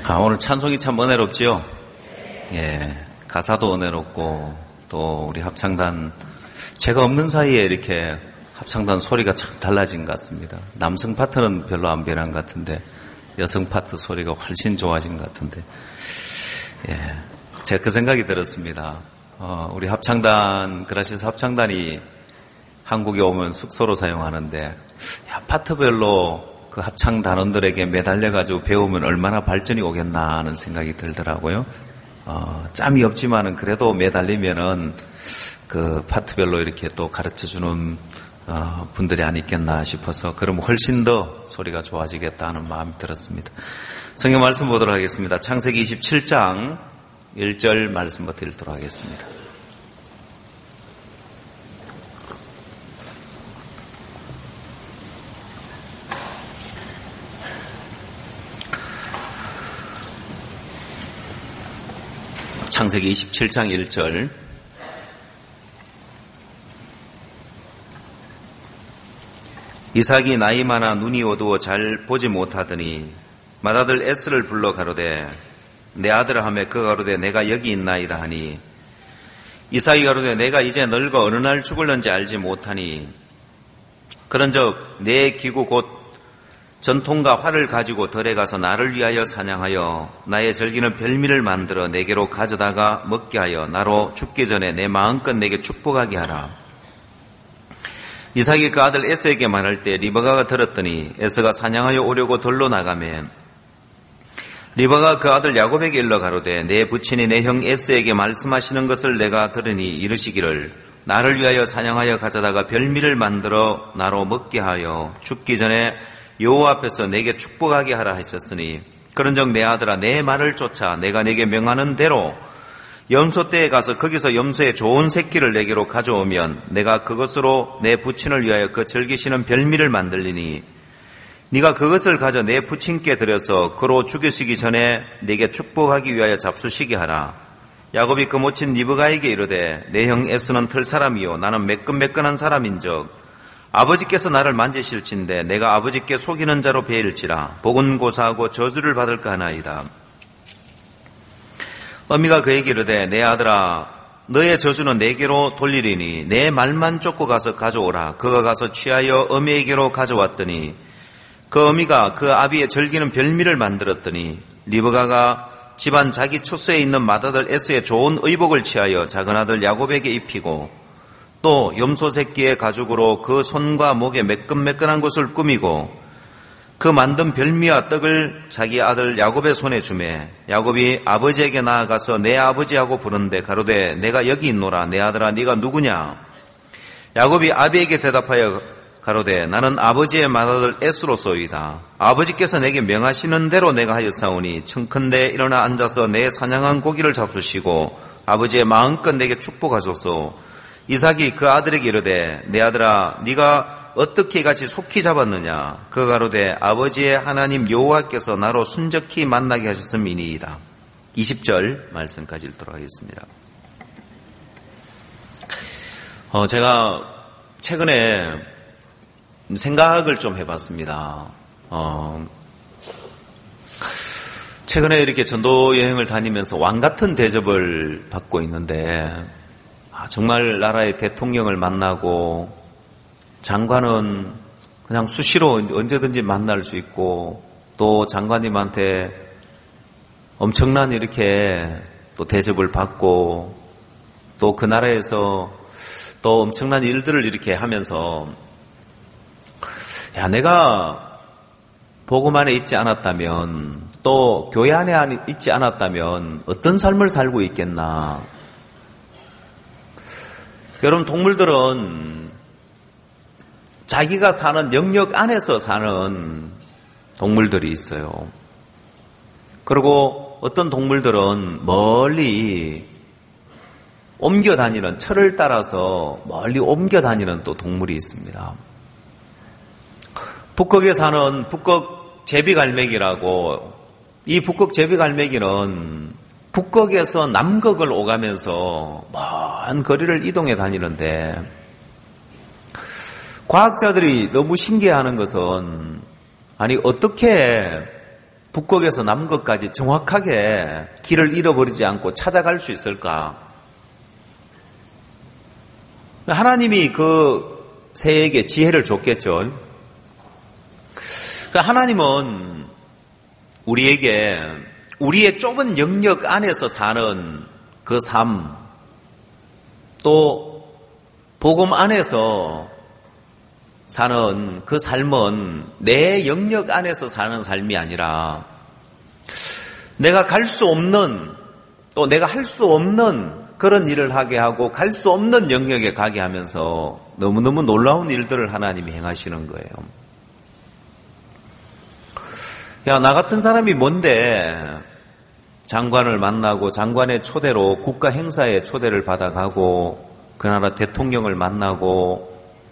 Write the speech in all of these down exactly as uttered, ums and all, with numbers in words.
아, 오늘 찬송이 참 은혜롭지요? 예, 가사도 은혜롭고, 또 우리 합창단, 제가 없는 사이에 이렇게 합창단 소리가 참 달라진 것 같습니다. 남성 파트는 별로 안 변한 것 같은데, 여성 파트 소리가 훨씬 좋아진 것 같은데, 예, 제가 그 생각이 들었습니다. 어, 우리 합창단, 그라시스 합창단이 한국에 오면 숙소로 사용하는데, 야, 파트별로 그 합창 단원들에게 매달려가지고 배우면 얼마나 발전이 오겠나 하는 생각이 들더라고요. 어, 짬이 없지만은 그래도 매달리면은 그 파트별로 이렇게 또 가르쳐주는 어, 분들이 안 있겠나 싶어서 그러면 훨씬 더 소리가 좋아지겠다 하는 마음이 들었습니다. 성경 말씀 보도록 하겠습니다. 창세기 이십칠 장 일 절 말씀부터 읽도록 하겠습니다. 창세기 이십칠 장 일 절. 이삭이 나이 많아 눈이 어두워 잘 보지 못하더니 맏아들 에스를 불러 가로되 내 아들아 하매 그 가로되 내가 여기 있나이다 하니 이삭이 가로되 내가 이제 늙어 어느 날 죽을는지 알지 못하니 그런즉 내 기구 곧 전통과 활을 가지고 들에 가서 나를 위하여 사냥하여 나의 절기는 별미를 만들어 내게로 가져다가 먹게 하여 나로 죽기 전에 내 마음껏 내게 축복하게 하라. 이삭이 그 아들 에서에게 말할 때 리브가가 들었더니 에서가 사냥하여 오려고 들로 나가면 리브가가 그 아들 야곱에게 일러 가로되 내 부친이 내 형 에서에게 말씀하시는 것을 내가 들으니 이르시기를 나를 위하여 사냥하여 가져다가 별미를 만들어 나로 먹게 하여 죽기 전에 여호와 앞에서 내게 축복하게 하라 하셨으니 그런즉 내 아들아 내 말을 쫓아 내가 내게 명하는 대로 염소 떼에 가서 거기서 염소의 좋은 새끼를 내게로 가져오면 내가 그것으로 내 부친을 위하여 그 즐기시는 별미를 만들리니 네가 그것을 가져 내 부친께 드려서 그로 죽이시기 전에 내게 축복하기 위하여 잡수시게 하라. 야곱이 그 모친 리브가에게 이르되 내 형 에스는 털 사람이요 나는 매끈매끈한 사람인즉 아버지께서 나를 만지실진데 내가 아버지께 속이는 자로 배일지라 복은 고사하고 저주를 받을까 하나이다. 어미가 그에게 이르되 내 아들아 너의 저주는 내게로 돌리리니 내 말만 쫓고 가서 가져오라. 그가 가서 취하여 어미에게로 가져왔더니 그 어미가 그 아비의 절기는 별미를 만들었더니 리브가가 집안 자기 추수에 있는 맏아들 에서의 좋은 의복을 취하여 작은 아들 야곱에게 입히고 또 염소 새끼의 가죽으로 그 손과 목에 매끈매끈한 것을 꾸미고 그 만든 별미와 떡을 자기 아들 야곱의 손에 주매 야곱이 아버지에게 나아가서 내 아버지하고 부르는데 가로되 내가 여기 있노라. 내 아들아 네가 누구냐? 야곱이 아비에게 대답하여 가로되 나는 아버지의 맏아들 에스로소이다. 아버지께서 내게 명하시는 대로 내가 하였사오니 청컨대 일어나 앉아서 내 사냥한 고기를 잡수시고 아버지의 마음껏 내게 축복하소서. 이삭이 그 아들에게 이르되 내 아들아 네가 어떻게 같이 속히 잡았느냐? 그가 가로되 아버지의 하나님 여호와께서 나로 순적히 만나게 하셨음이니이다. 이십 절 말씀까지 읽도록 하겠습니다. 어, 제가 최근에 생각을 좀 해봤습니다. 어, 최근에 이렇게 전도 여행을 다니면서 왕 같은 대접을 받고 있는데 정말 나라의 대통령을 만나고 장관은 그냥 수시로 언제든지 만날 수 있고 또 장관님한테 엄청난 이렇게 또 대접을 받고 또 그 나라에서 또 엄청난 일들을 이렇게 하면서 야 내가 복음 안에 있지 않았다면 또 교회 안에 있지 않았다면 어떤 삶을 살고 있겠나. 여러분 동물들은 자기가 사는 영역 안에서 사는 동물들이 있어요. 그리고 어떤 동물들은 멀리 옮겨 다니는 철을 따라서 멀리 옮겨 다니는 또 동물이 있습니다. 북극에 사는 북극 제비갈매기라고 이 북극 제비갈매기는 북극에서 남극을 오가면서 먼 거리를 이동해 다니는데 과학자들이 너무 신기해하는 것은 아니 어떻게 북극에서 남극까지 정확하게 길을 잃어버리지 않고 찾아갈 수 있을까? 하나님이 그 새에게 지혜를 줬겠죠. 하나님은 우리에게 우리의 좁은 영역 안에서 사는 그 삶, 또 복음 안에서 사는 그 삶은 내 영역 안에서 사는 삶이 아니라 내가 갈 수 없는, 또 내가 할 수 없는 그런 일을 하게 하고 갈 수 없는 영역에 가게 하면서 너무너무 놀라운 일들을 하나님이 행하시는 거예요. 야, 나 같은 사람이 뭔데 장관을 만나고 장관의 초대로 국가 행사에 초대를 받아가고 그 나라 대통령을 만나고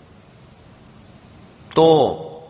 또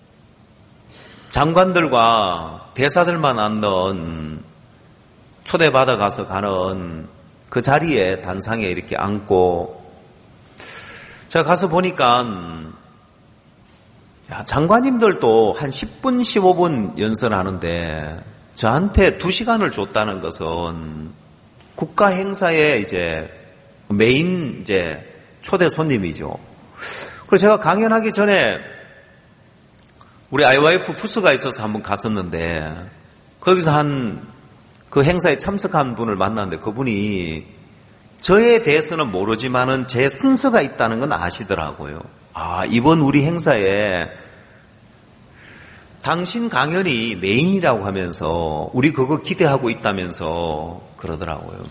장관들과 대사들만 앉는 초대받아가서 가는 그 자리에 단상에 이렇게 앉고 제가 가서 보니까 야, 장관님들도 한 십 분, 십오 분 연설하는데 저한테 두 시간을 줬다는 것은 국가 행사에 이제 메인 이제 초대 손님이죠. 그래서 제가 강연하기 전에 우리 아이와이에프 부스가 있어서 한번 갔었는데 거기서 한 그 행사에 참석한 분을 만났는데 그분이 저에 대해서는 모르지만은 제 순서가 있다는 건 아시더라고요. 아, 이번 우리 행사에 당신 강연이 메인이라고 하면서 우리 그거 기대하고 있다면서 그러더라고요.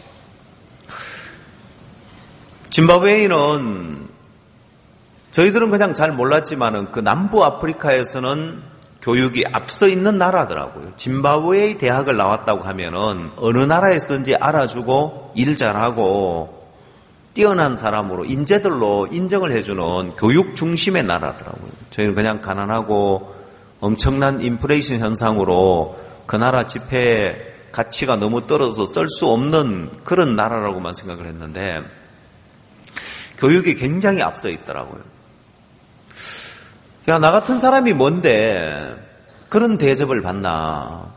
짐바브웨이는 저희들은 그냥 잘 몰랐지만은 그 남부 아프리카에서는 교육이 앞서 있는 나라더라고요. 짐바브웨이 대학을 나왔다고 하면은 어느 나라에서든지 알아주고 일 잘하고 뛰어난 사람으로 인재들로 인정을 해주는 교육 중심의 나라더라고요. 저희는 그냥 가난하고 엄청난 인플레이션 현상으로 그 나라 지폐 가치가 너무 떨어져서 쓸 수 없는 그런 나라라고만 생각을 했는데 교육이 굉장히 앞서 있더라고요. 야, 나 같은 사람이 뭔데 그런 대접을 받나?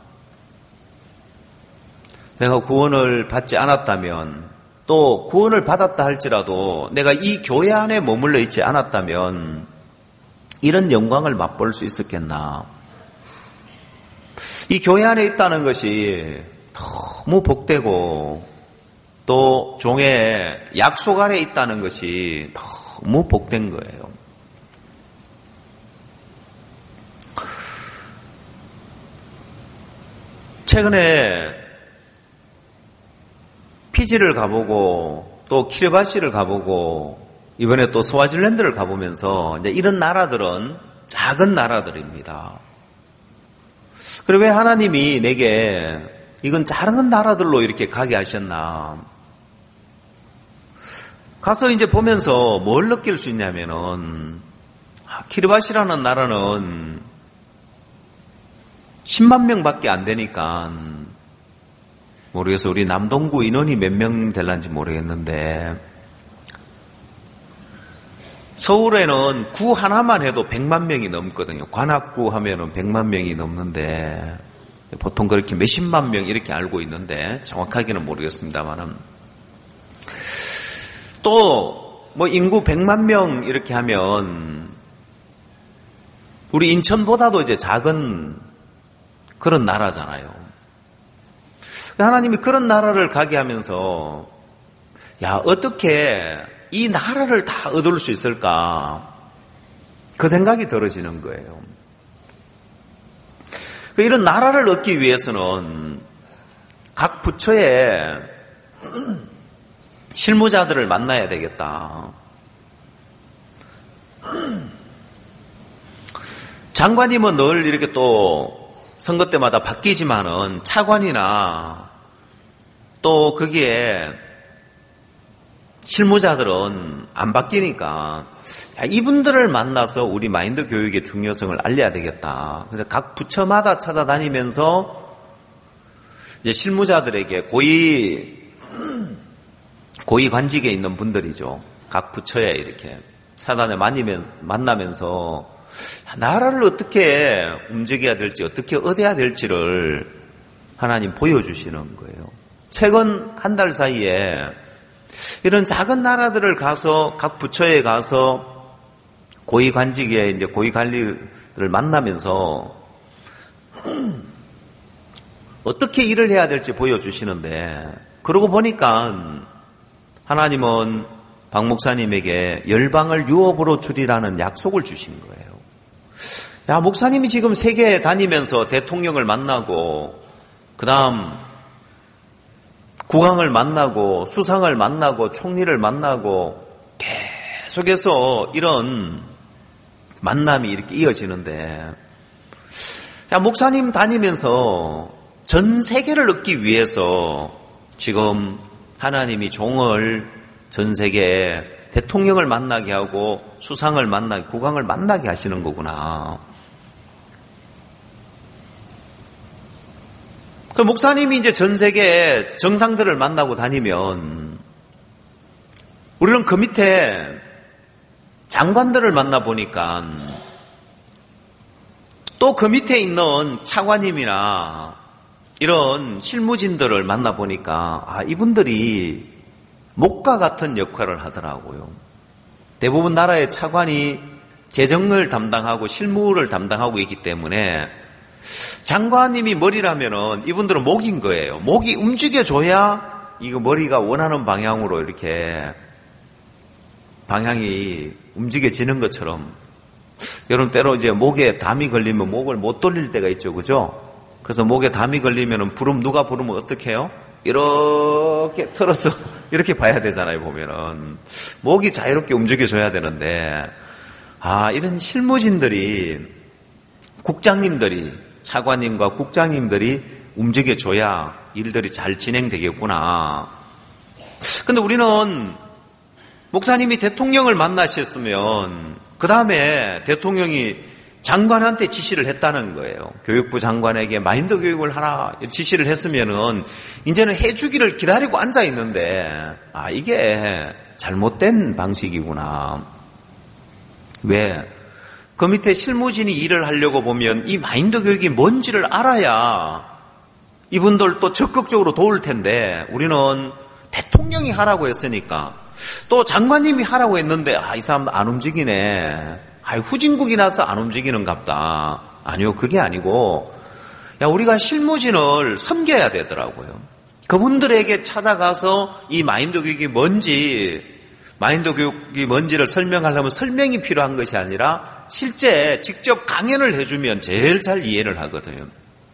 내가 구원을 받지 않았다면 또 구원을 받았다 할지라도 내가 이 교회 안에 머물러 있지 않았다면 이런 영광을 맛볼 수 있었겠나? 이 교회 안에 있다는 것이 너무 복되고 또 종의 약속 안에 있다는 것이 너무 복된 거예요. 최근에 피지를 가보고 또 키르바시를 가보고 이번에 또 스와질랜드를 가보면서 이제 이런 나라들은 작은 나라들입니다. 그리고 왜 하나님이 내게 이건 작은 나라들로 이렇게 가게 하셨나? 가서 이제 보면서 뭘 느낄 수 있냐면은 키르바시라는 나라는 십만 명밖에 안 되니까 모르겠어. 우리 남동구 인원이 몇 명 될란지 모르겠는데 서울에는 구 하나만 해도 백만 명이 넘거든요. 관악구 하면은 백만 명이 넘는데 보통 그렇게 몇십만 명 이렇게 알고 있는데 정확하게는 모르겠습니다만은 또 뭐 인구 백만 명 이렇게 하면 우리 인천보다도 이제 작은 그런 나라잖아요. 하나님이 그런 나라를 가게 하면서 야, 어떻게 이 나라를 다 얻을 수 있을까? 그 생각이 들어지는 거예요. 이런 나라를 얻기 위해서는 각 부처에 실무자들을 만나야 되겠다. 장관님은 늘 이렇게 또 선거 때마다 바뀌지만은 차관이나 또 거기에 실무자들은 안 바뀌니까 야, 이분들을 만나서 우리 마인드 교육의 중요성을 알려야 되겠다. 그래서 각 부처마다 찾아다니면서 이제 실무자들에게 고위 고위 관직에 있는 분들이죠. 각 부처에 이렇게 찾아내 만나면서 나라를 어떻게 움직여야 될지, 어떻게 얻어야 될지를 하나님 보여주시는 거예요. 최근 한 달 사이에 이런 작은 나라들을 가서 각 부처에 가서 고위 관직에 이제 고위 관리들을 만나면서 어떻게 일을 해야 될지 보여주시는데, 그러고 보니까 하나님은 박 목사님에게 열방을 유업으로 주리라는 약속을 주신 거예요. 야, 목사님이 지금 세계 다니면서 대통령을 만나고, 그 다음 국왕을 만나고, 수상을 만나고, 총리를 만나고, 계속해서 이런 만남이 이렇게 이어지는데, 야, 목사님 다니면서 전 세계를 얻기 위해서 지금 하나님이 종을 전 세계에 대통령을 만나게 하고 수상을 만나게, 국왕을 만나게 하시는 거구나. 그 목사님이 이제 전 세계의 정상들을 만나고 다니면 우리는 그 밑에 장관들을 만나보니까 또 그 밑에 있는 차관님이나 이런 실무진들을 만나보니까 아, 이분들이 목과 같은 역할을 하더라고요. 대부분 나라의 차관이 재정을 담당하고 실무를 담당하고 있기 때문에 장관님이 머리라면은 이분들은 목인 거예요. 목이 움직여줘야 이거 머리가 원하는 방향으로 이렇게 방향이 움직여지는 것처럼, 여러분 때로 이제 목에 담이 걸리면 목을 못 돌릴 때가 있죠, 그죠? 그래서 목에 담이 걸리면은 부름 누가 부르면 어떻게 해요? 이렇게 틀어서 이렇게 봐야 되잖아요. 보면은 목이 자유롭게 움직여줘야 되는데, 아, 이런 실무진들이, 국장님들이, 차관님과 국장님들이 움직여줘야 일들이 잘 진행되겠구나. 근데 우리는 목사님이 대통령을 만나셨으면 그 다음에 대통령이 장관한테 지시를 했다는 거예요. 교육부 장관에게 마인드 교육을 하라 지시를 했으면은 이제는 해주기를 기다리고 앉아 있는데, 아, 이게 잘못된 방식이구나. 왜? 그 밑에 실무진이 일을 하려고 보면 이 마인드 교육이 뭔지를 알아야 이분들도 적극적으로 도울 텐데, 우리는 대통령이 하라고 했으니까, 또 장관님이 하라고 했는데, 아, 이 사람 안 움직이네. 아, 후진국이라서 안 움직이는갑다. 아니요, 그게 아니고, 야, 우리가 실무진을 섬겨야 되더라고요. 그분들에게 찾아가서 이 마인드 교육이 뭔지, 마인드 교육이 뭔지를 설명하려면 설명이 필요한 것이 아니라 실제 직접 강연을 해주면 제일 잘 이해를 하거든요.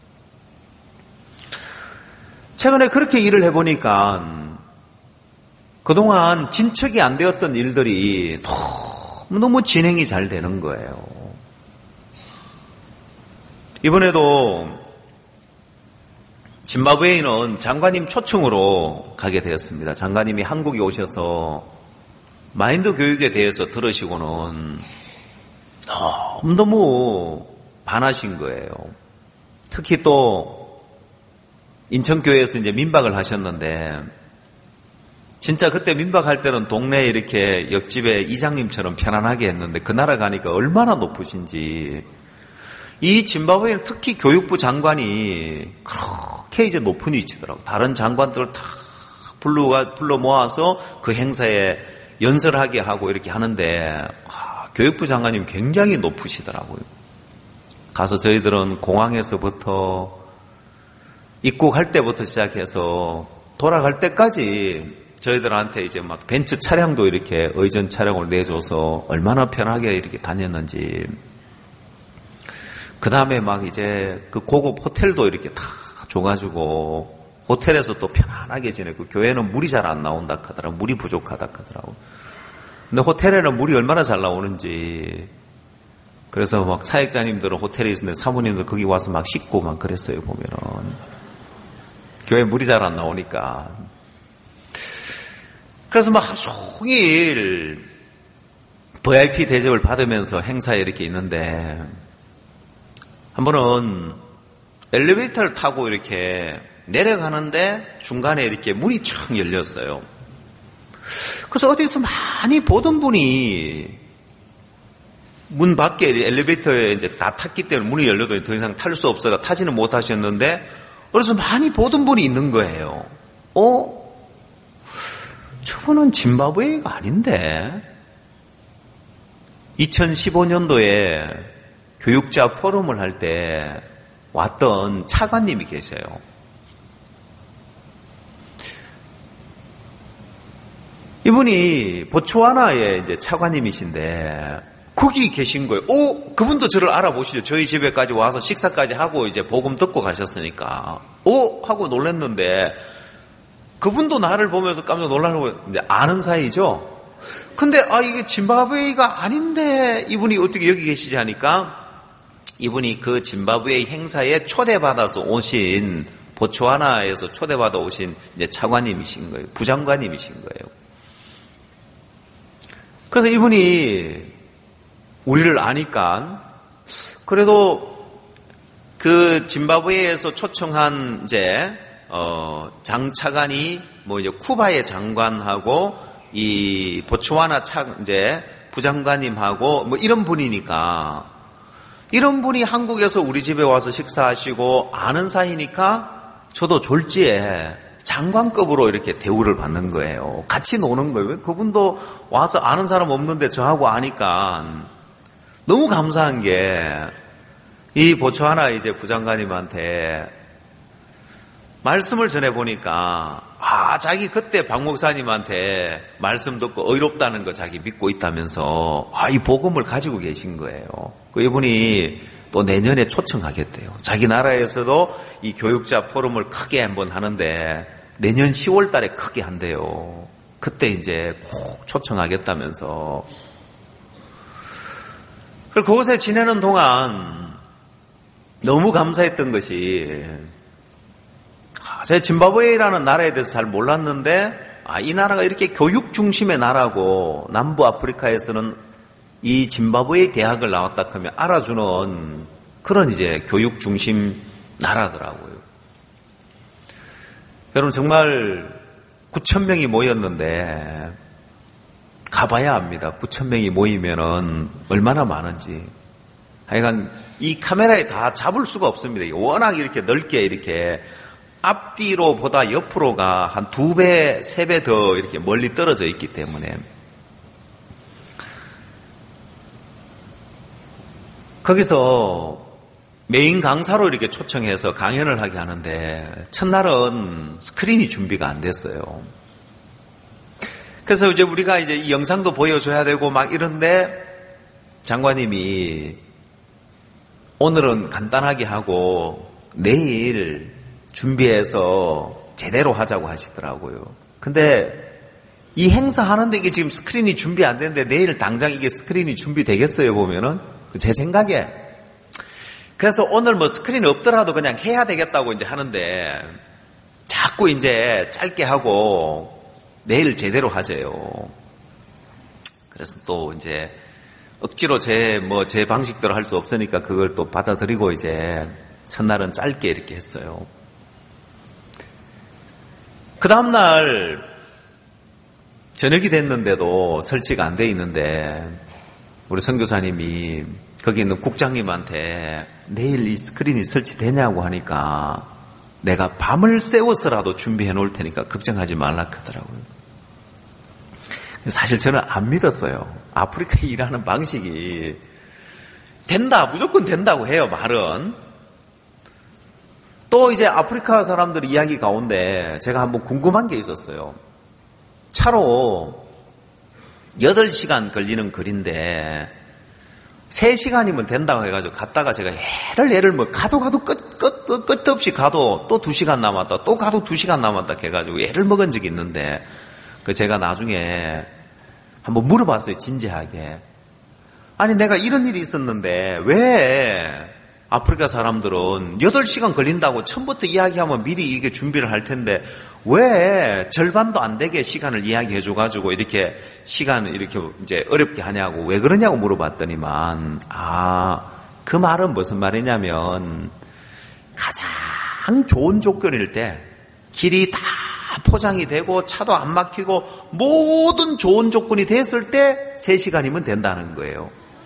최근에 그렇게 일을 해보니까 그동안 진척이 안 되었던 일들이 너무 진행이 잘 되는 거예요. 이번에도 짐바브웨에는 장관님 초청으로 가게 되었습니다. 장관님이 한국에 오셔서 마인드 교육에 대해서 들으시고는 너무너무 반하신 거예요. 특히 또 인천교회에서 이제 민박을 하셨는데, 진짜 그때 민박할 때는 동네에 이렇게 옆집에 이장님처럼 편안하게 했는데, 그 나라 가니까 얼마나 높으신지. 이 짐바브웨는 특히 교육부 장관이 그렇게 이제 높은 위치더라고요. 다른 장관들을 다 불러, 불러 모아서 그 행사에 연설하게 하고 이렇게 하는데, 아, 교육부 장관님 굉장히 높으시더라고요. 가서 저희들은 공항에서부터 입국할 때부터 시작해서 돌아갈 때까지 저희들한테 이제 막 벤츠 차량도 이렇게 의전 차량을 내줘서 얼마나 편하게 이렇게 다녔는지, 그 다음에 막 이제 그 고급 호텔도 이렇게 다 줘가지고 호텔에서 또 편안하게 지내고, 교회는 물이 잘 안 나온다 하더라고. 물이 부족하다 하더라고. 근데 호텔에는 물이 얼마나 잘 나오는지. 그래서 막 사역자님들은 호텔에 있는데 사모님들 거기 와서 막 씻고 막 그랬어요, 보면은. 교회 물이 잘 안 나오니까. 그래서 막 하루 종일 브이아이피 대접을 받으면서 행사에 이렇게 있는데, 한 번은 엘리베이터를 타고 이렇게 내려가는데 중간에 이렇게 문이 촥 열렸어요. 그래서 어디서 많이 보던 분이 문 밖에 엘리베이터에 이제 다 탔기 때문에 문이 열려도 더 이상 탈 수 없어서 타지는 못하셨는데, 그래서 많이 보던 분이 있는 거예요. 어? 저거는 짐바브웨가 아닌데? 이천십오 년도에 교육자 포럼을 할 때 왔던 차관님이 계셔요. 이분이 보츠와나의 이제 차관님이신데 거기 계신 거예요. 오, 그분도 저를 알아보시죠. 저희 집에까지 와서 식사까지 하고 이제 복음 듣고 가셨으니까. 오 하고 놀랐는데 그분도 나를 보면서 깜짝 놀라고 이제 아는 사이죠. 근데 아 이게 짐바브웨가 아닌데 이분이 어떻게 여기 계시지 하니까 이분이 그 짐바브웨 행사에 초대받아서 오신 보츠와나에서 초대받아 오신 이제 차관님이신 거예요. 부장관님이신 거예요. 그래서 이분이 우리를 아니까 그래도 그 짐바브웨에서 초청한 이제 어 장차관이 뭐 이제 쿠바의 장관하고 이 보츠와나 차 이제 부장관님하고 뭐 이런 분이니까 이런 분이 한국에서 우리 집에 와서 식사하시고 아는 사이니까 저도 졸지에 장관급으로 이렇게 대우를 받는 거예요. 같이 노는 거예요. 그분도 와서 아는 사람 없는데 저하고 아니까 너무 감사한 게 이 보츠와나 이제 부장관님한테 말씀을 전해보니까 아 자기 그때 박 목사님한테 말씀 듣고 의롭다는 거 자기 믿고 있다면서 아 이 복음을 가지고 계신 거예요. 그 이분이 또 내년에 초청하겠대요. 자기 나라에서도 이 교육자 포럼을 크게 한번 하는데 내년 시월 달에 크게 한대요. 그때 이제 꼭 초청하겠다면서. 그리고 그곳에 지내는 동안 너무 감사했던 것이 제가 짐바브웨라는 나라에 대해서 잘 몰랐는데 아, 이 나라가 이렇게 교육 중심의 나라고 남부 아프리카에서는 이 짐바브웨 대학을 나왔다 하면 알아주는 그런 이제 교육 중심 나라더라고요. 여러분 정말 구천 명이 모였는데 가봐야 합니다. 구천 명이 모이면은 얼마나 많은지. 하여간 이 카메라에 다 잡을 수가 없습니다. 워낙 이렇게 넓게 이렇게 앞뒤로보다 옆으로가 한 두 배, 세 배 더 이렇게 멀리 떨어져 있기 때문에. 거기서 메인 강사로 이렇게 초청해서 강연을 하게 하는데 첫날은 스크린이 준비가 안 됐어요. 그래서 이제 우리가 이제 이 영상도 보여줘야 되고 막 이런데 장관님이 오늘은 간단하게 하고 내일 준비해서 제대로 하자고 하시더라고요. 근데 이 행사 하는데 이게 지금 스크린이 준비 안 되는데 내일 당장 이게 스크린이 준비되겠어요 보면은 제 생각에. 그래서 오늘 뭐 스크린이 없더라도 그냥 해야 되겠다고 이제 하는데 자꾸 이제 짧게 하고 내일 제대로 하재요. 그래서 또 이제 억지로 제 뭐 제 방식대로 할 수 없으니까 그걸 또 받아들이고 이제 첫날은 짧게 이렇게 했어요. 그 다음날 저녁이 됐는데도 설치가 안 돼 있는데 우리 선교사님이 거기 있는 국장님한테 내일 이 스크린이 설치되냐고 하니까 내가 밤을 새워서라도 준비해 놓을 테니까 걱정하지 말라 하더라고요. 사실 저는 안 믿었어요. 아프리카에 일하는 방식이 된다, 무조건 된다고 해요, 말은. 또 이제 아프리카 사람들 이야기 가운데 제가 한번 궁금한 게 있었어요. 차로 여덟 시간 걸리는 거리인데 세 시간이면 된다고 해가지고 갔다가 제가 애를 애를 뭐 가도 가도 끝, 끝, 끝, 끝 없이 가도 또 두 시간 남았다 또 가도 두 시간 남았다 해가지고 애를 먹은 적이 있는데 그 제가 나중에 한번 물어봤어요, 진지하게. 아니 내가 이런 일이 있었는데 왜 아프리카 사람들은 여덟 시간 걸린다고 처음부터 이야기하면 미리 이게 준비를 할 텐데 왜 절반도 안 되게 시간을 이야기해줘가지고 이렇게 시간을 이렇게 이제 어렵게 하냐고, 왜 그러냐고 물어봤더니만, 아, 그 말은 무슨 말이냐면 가장 좋은 조건일 때 길이 다 포장이 되고 차도 안 막히고 모든 좋은 조건이 됐을 때 세 시간이면 된다는 거예요.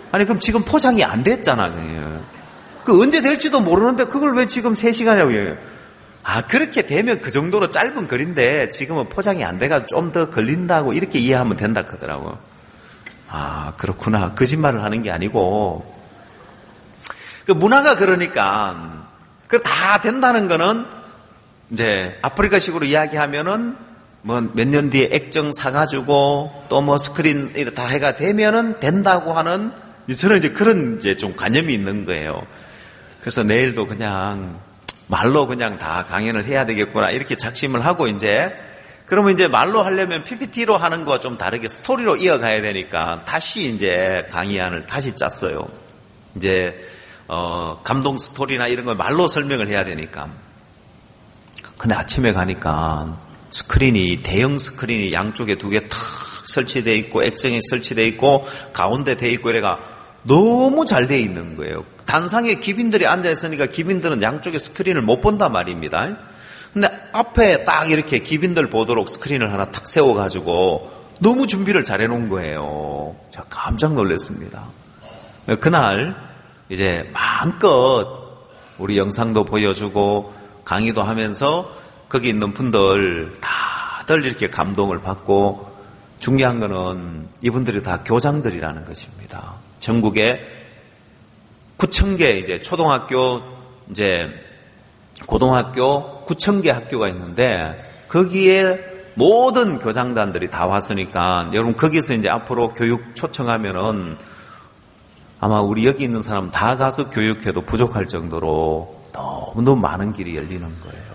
아니 그럼 지금 포장이 안 됐잖아. 그냥. 그 언제 될지도 모르는데 그걸 왜 지금 세 시간이라고 해요? 아 그렇게 되면 그 정도로 짧은 거리인데 지금은 포장이 안 돼가 좀 더 걸린다고 이렇게 이해하면 된다 하더라고. 아 그렇구나. 거짓말을 하는 게 아니고 그 문화가 그러니까 그 다 된다는 거는 이제 아프리카식으로 이야기하면은 뭐 몇 년 뒤에 액정 사가지고 또 뭐 스크린 다 해가 되면은 된다고 하는 저는 이제 그런 이제 좀 관념이 있는 거예요. 그래서 내일도 그냥 말로 그냥 다 강연을 해야 되겠구나 이렇게 작심을 하고 이제 그러면 이제 말로 하려면 피피티로 하는 거와 좀 다르게 스토리로 이어가야 되니까 다시 이제 강의안을 다시 짰어요. 이제 어 감동 스토리나 이런 걸 말로 설명을 해야 되니까. 근데 아침에 가니까 스크린이 대형 스크린이 양쪽에 두 개 탁 설치되어 있고 액정이 설치되어 있고 가운데 되어 있고 이래가 너무 잘 되어 있는 거예요. 단상에 기빈들이 앉아 있으니까 기빈들은 양쪽에 스크린을 못 본단 말입니다. 근데 앞에 딱 이렇게 기빈들 보도록 스크린을 하나 탁 세워가지고 너무 준비를 잘 해놓은 거예요. 제가 깜짝 놀랐습니다. 그날 이제 마음껏 우리 영상도 보여주고 강의도 하면서 거기 있는 분들 다들 이렇게 감동을 받고 중요한 거는 이분들이 다 교장들이라는 것입니다. 전국에 구천 개 이제 초등학교 이제 고등학교 구천 개 학교가 있는데 거기에 모든 교장단들이 다 왔으니까 여러분 거기서 이제 앞으로 교육 초청하면은 아마 우리 여기 있는 사람 다 가서 교육해도 부족할 정도로 너무너무 많은 길이 열리는 거예요.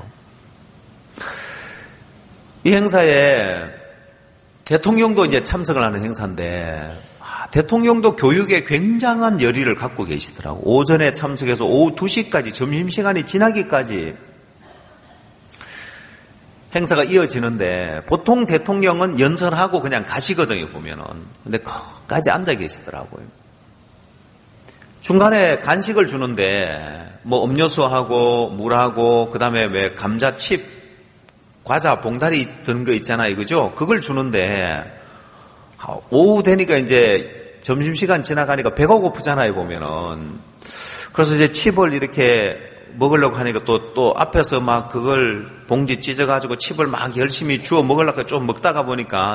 이 행사에 대통령도 이제 참석을 하는 행사인데 아, 대통령도 교육에 굉장한 열의를 갖고 계시더라고. 오전에 참석해서 오후 두 시까지 점심시간이 지나기까지 행사가 이어지는데 보통 대통령은 연설하고 그냥 가시거든요 보면은. 근데 거기까지 앉아 계시더라고요. 중간에 간식을 주는데 뭐 음료수하고 물하고 그다음에 왜 감자칩 과자 봉다리 든 거 있잖아요, 그죠? 그걸 주는데 오후 되니까 이제 점심시간 지나가니까 배가 고프잖아요, 보면은. 그래서 이제 칩을 이렇게 먹으려고 하니까 또, 또 앞에서 막 그걸 봉지 찢어가지고 칩을 막 열심히 주워 먹으려고 좀 먹다가 보니까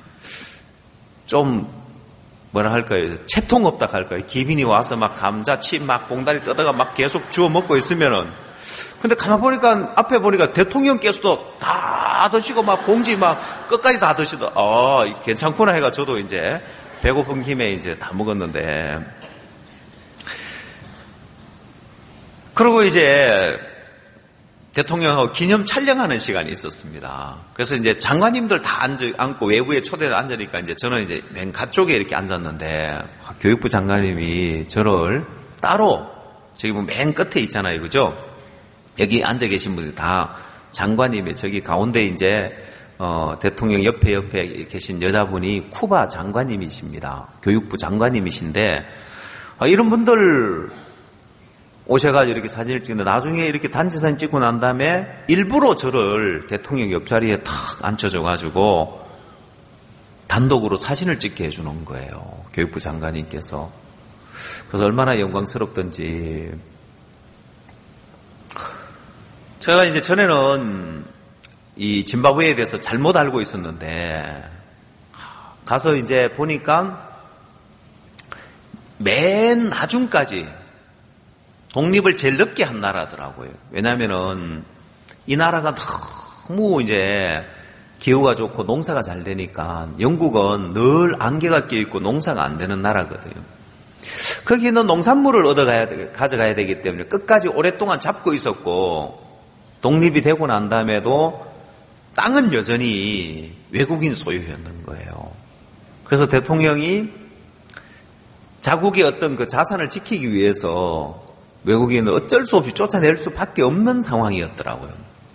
좀 뭐라 할까요? 채통 없다 할까요? 기빈이 와서 막 감자, 칩 막 봉다리 뜯어가 막 계속 주워 먹고 있으면은 근데 가만 보니까 앞에 보니까 대통령께서도 다 드시고 막 봉지 막 끝까지 다 드시더. 어, 괜찮구나 해가 저도 이제 배고픈 김에 이제 다 먹었는데. 그리고 이제 대통령하고 기념 촬영하는 시간이 있었습니다. 그래서 이제 장관님들 다 앉아, 앉고 외부에 초대를 앉으니까 이제 저는 이제 맨 가쪽에 이렇게 앉았는데 교육부 장관님이 저를 따로 저기 뭐 맨 끝에 있잖아요. 그죠? 여기 앉아 계신 분들 다 장관님이 저기 가운데 이제 어, 대통령 옆에 옆에 계신 여자분이 쿠바 장관님이십니다. 교육부 장관님이신데 어, 이런 분들 오셔가지고 이렇게 사진을 찍는데 나중에 이렇게 단체 사진 찍고 난 다음에 일부러 저를 대통령 옆자리에 탁 앉혀줘가지고 단독으로 사진을 찍게 해주는 거예요. 교육부 장관님께서. 그래서 얼마나 영광스럽던지. 제가 이제 전에는 이 짐바브웨에 대해서 잘못 알고 있었는데 가서 이제 보니까 맨 나중까지 독립을 제일 늦게 한 나라더라고요. 왜냐면은 이 나라가 너무 이제 기후가 좋고 농사가 잘 되니까 영국은 늘 안개가 껴있고 농사가 안 되는 나라거든요. 거기는 농산물을 얻어가야 돼, 가져가야 되기 때문에 끝까지 오랫동안 잡고 있었고 독립이 되고 난 다음에도 땅은 여전히 외국인 소유였는 거예요. 그래서 대통령이 자국의 어떤 그 자산을 지키기 위해서 외국인을 어쩔 수 없이 쫓아낼 수밖에 없는 상황이었더라고요.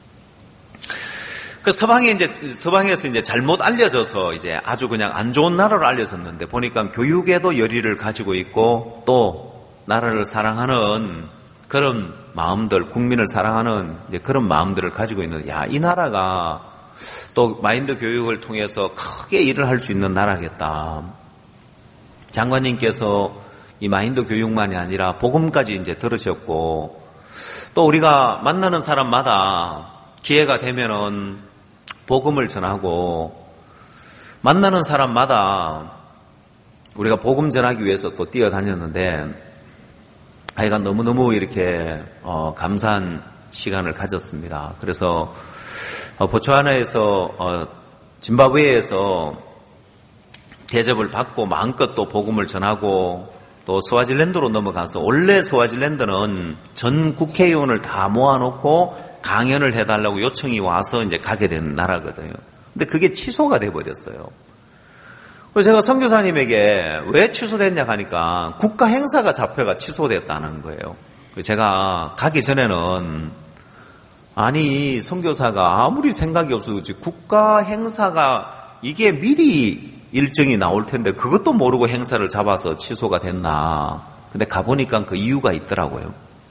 그 서방에 이제 서방에서 이제 잘못 알려져서 이제 아주 그냥 안 좋은 나라로 알려졌는데 보니까 교육에도 열의를 가지고 있고 또 나라를 사랑하는 그런 마음들, 국민을 사랑하는 이제 그런 마음들을 가지고 있는, 야, 이 나라가 또 마인드 교육을 통해서 크게 일을 할 수 있는 나라겠다. 장관님께서 이 마인드 교육만이 아니라 복음까지 이제 들으셨고, 또 우리가 만나는 사람마다 기회가 되면은 복음을 전하고, 만나는 사람마다 우리가 복음 전하기 위해서 또 뛰어다녔는데, 하여간 너무너무 이렇게 어, 감사한 시간을 가졌습니다. 그래서 어, 보츠와나에서 어, 짐바브웨에서 대접을 받고 마음껏 또 복음을 전하고, 또 스와질랜드로 넘어가서, 원래 스와질랜드는 전 국회의원을 다 모아놓고 강연을 해달라고 요청이 와서 이제 가게 된 나라거든요. 근데 그게 취소가 돼버렸어요. 그래서 제가 선교사님에게 왜 취소됐냐 하니까 국가 행사가 잡혀가 취소됐다는 거예요. 그래서 제가 가기 전에는, 아니 선교사가 아무리 생각이 없어도 국가 행사가 이게 미리 일정이 나올 텐데 그것도 모르고 행사를 잡아서 취소가 됐나. 근데 가보니까 그 이유가 있더라고요.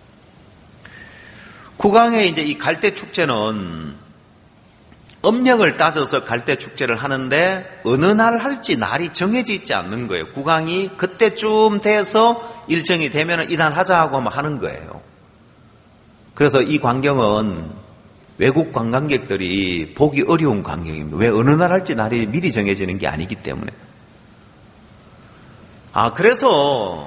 국왕의 이제 이 갈대 축제는 음력을 따져서 갈대 축제를 하는데 어느 날 할지 날이 정해져 있지 않는 거예요. 국왕이 그때쯤 돼서 일정이 되면 이날 하자 하고 하는 거예요. 그래서 이 광경은 외국 관광객들이 보기 어려운 광경입니다. 왜 어느 날 할지 날이 미리 정해지는 게 아니기 때문에. 아, 그래서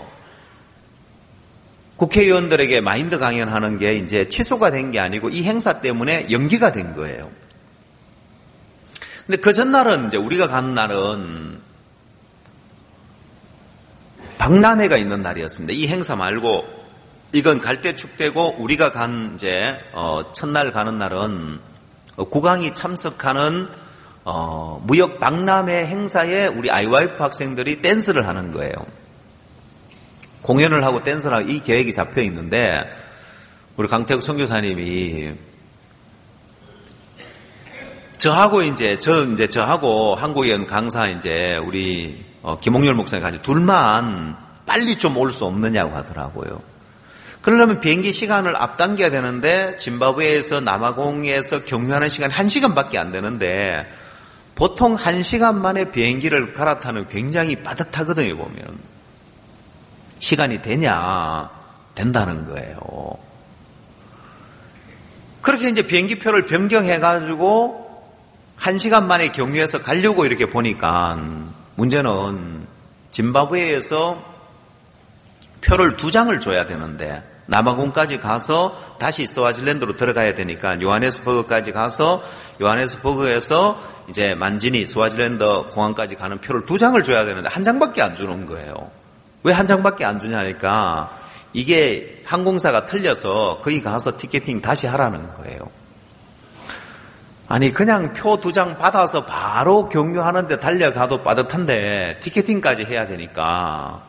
국회의원들에게 마인드 강연하는 게 이제 취소가 된 게 아니고 이 행사 때문에 연기가 된 거예요. 근데 그 전날은, 이제 우리가 간 날은 박람회가 있는 날이었습니다. 이 행사 말고, 이건 갈대 축제고, 우리가 간 이제 어, 첫날 가는 날은 국왕이 참석하는 어, 무역 박람회 행사에 우리 아이와이프 학생들이 댄스를 하는 거예요. 공연을 하고 댄스를 하고 이 계획이 잡혀 있는데, 우리 강태국 선교사님이 저하고 이제 저 이제 저하고 한국인 강사 이제 우리 어, 김홍열 목사님 가지고 둘만 빨리 좀 올 수 없느냐고 하더라고요. 그러려면 비행기 시간을 앞당겨야 되는데 짐바브웨에서 남아공에서 경유하는 시간 한 시간밖에 안 되는데 보통 한 시간 만에 비행기를 갈아타는 굉장히 빠듯하거든요. 보면 시간이 되냐 된다는 거예요. 그렇게 이제 비행기표를 변경해가지고 한 시간 만에 경유해서 가려고 이렇게 보니까 문제는 짐바브웨에서 표를 두 장을 줘야 되는데 남아공까지 가서 다시 스와질랜드로 들어가야 되니까 요하네스버그까지 가서 요하네스버그에서 이제 만지니 스와질랜드 공항까지 가는 표를 두 장을 줘야 되는데 한 장밖에 안 주는 거예요. 왜 한 장밖에 안 주냐니까 이게 항공사가 틀려서 거기 가서 티켓팅 다시 하라는 거예요. 아니 그냥 표 두 장 받아서 바로 경유하는데 달려가도 빠듯한데 티켓팅까지 해야 되니까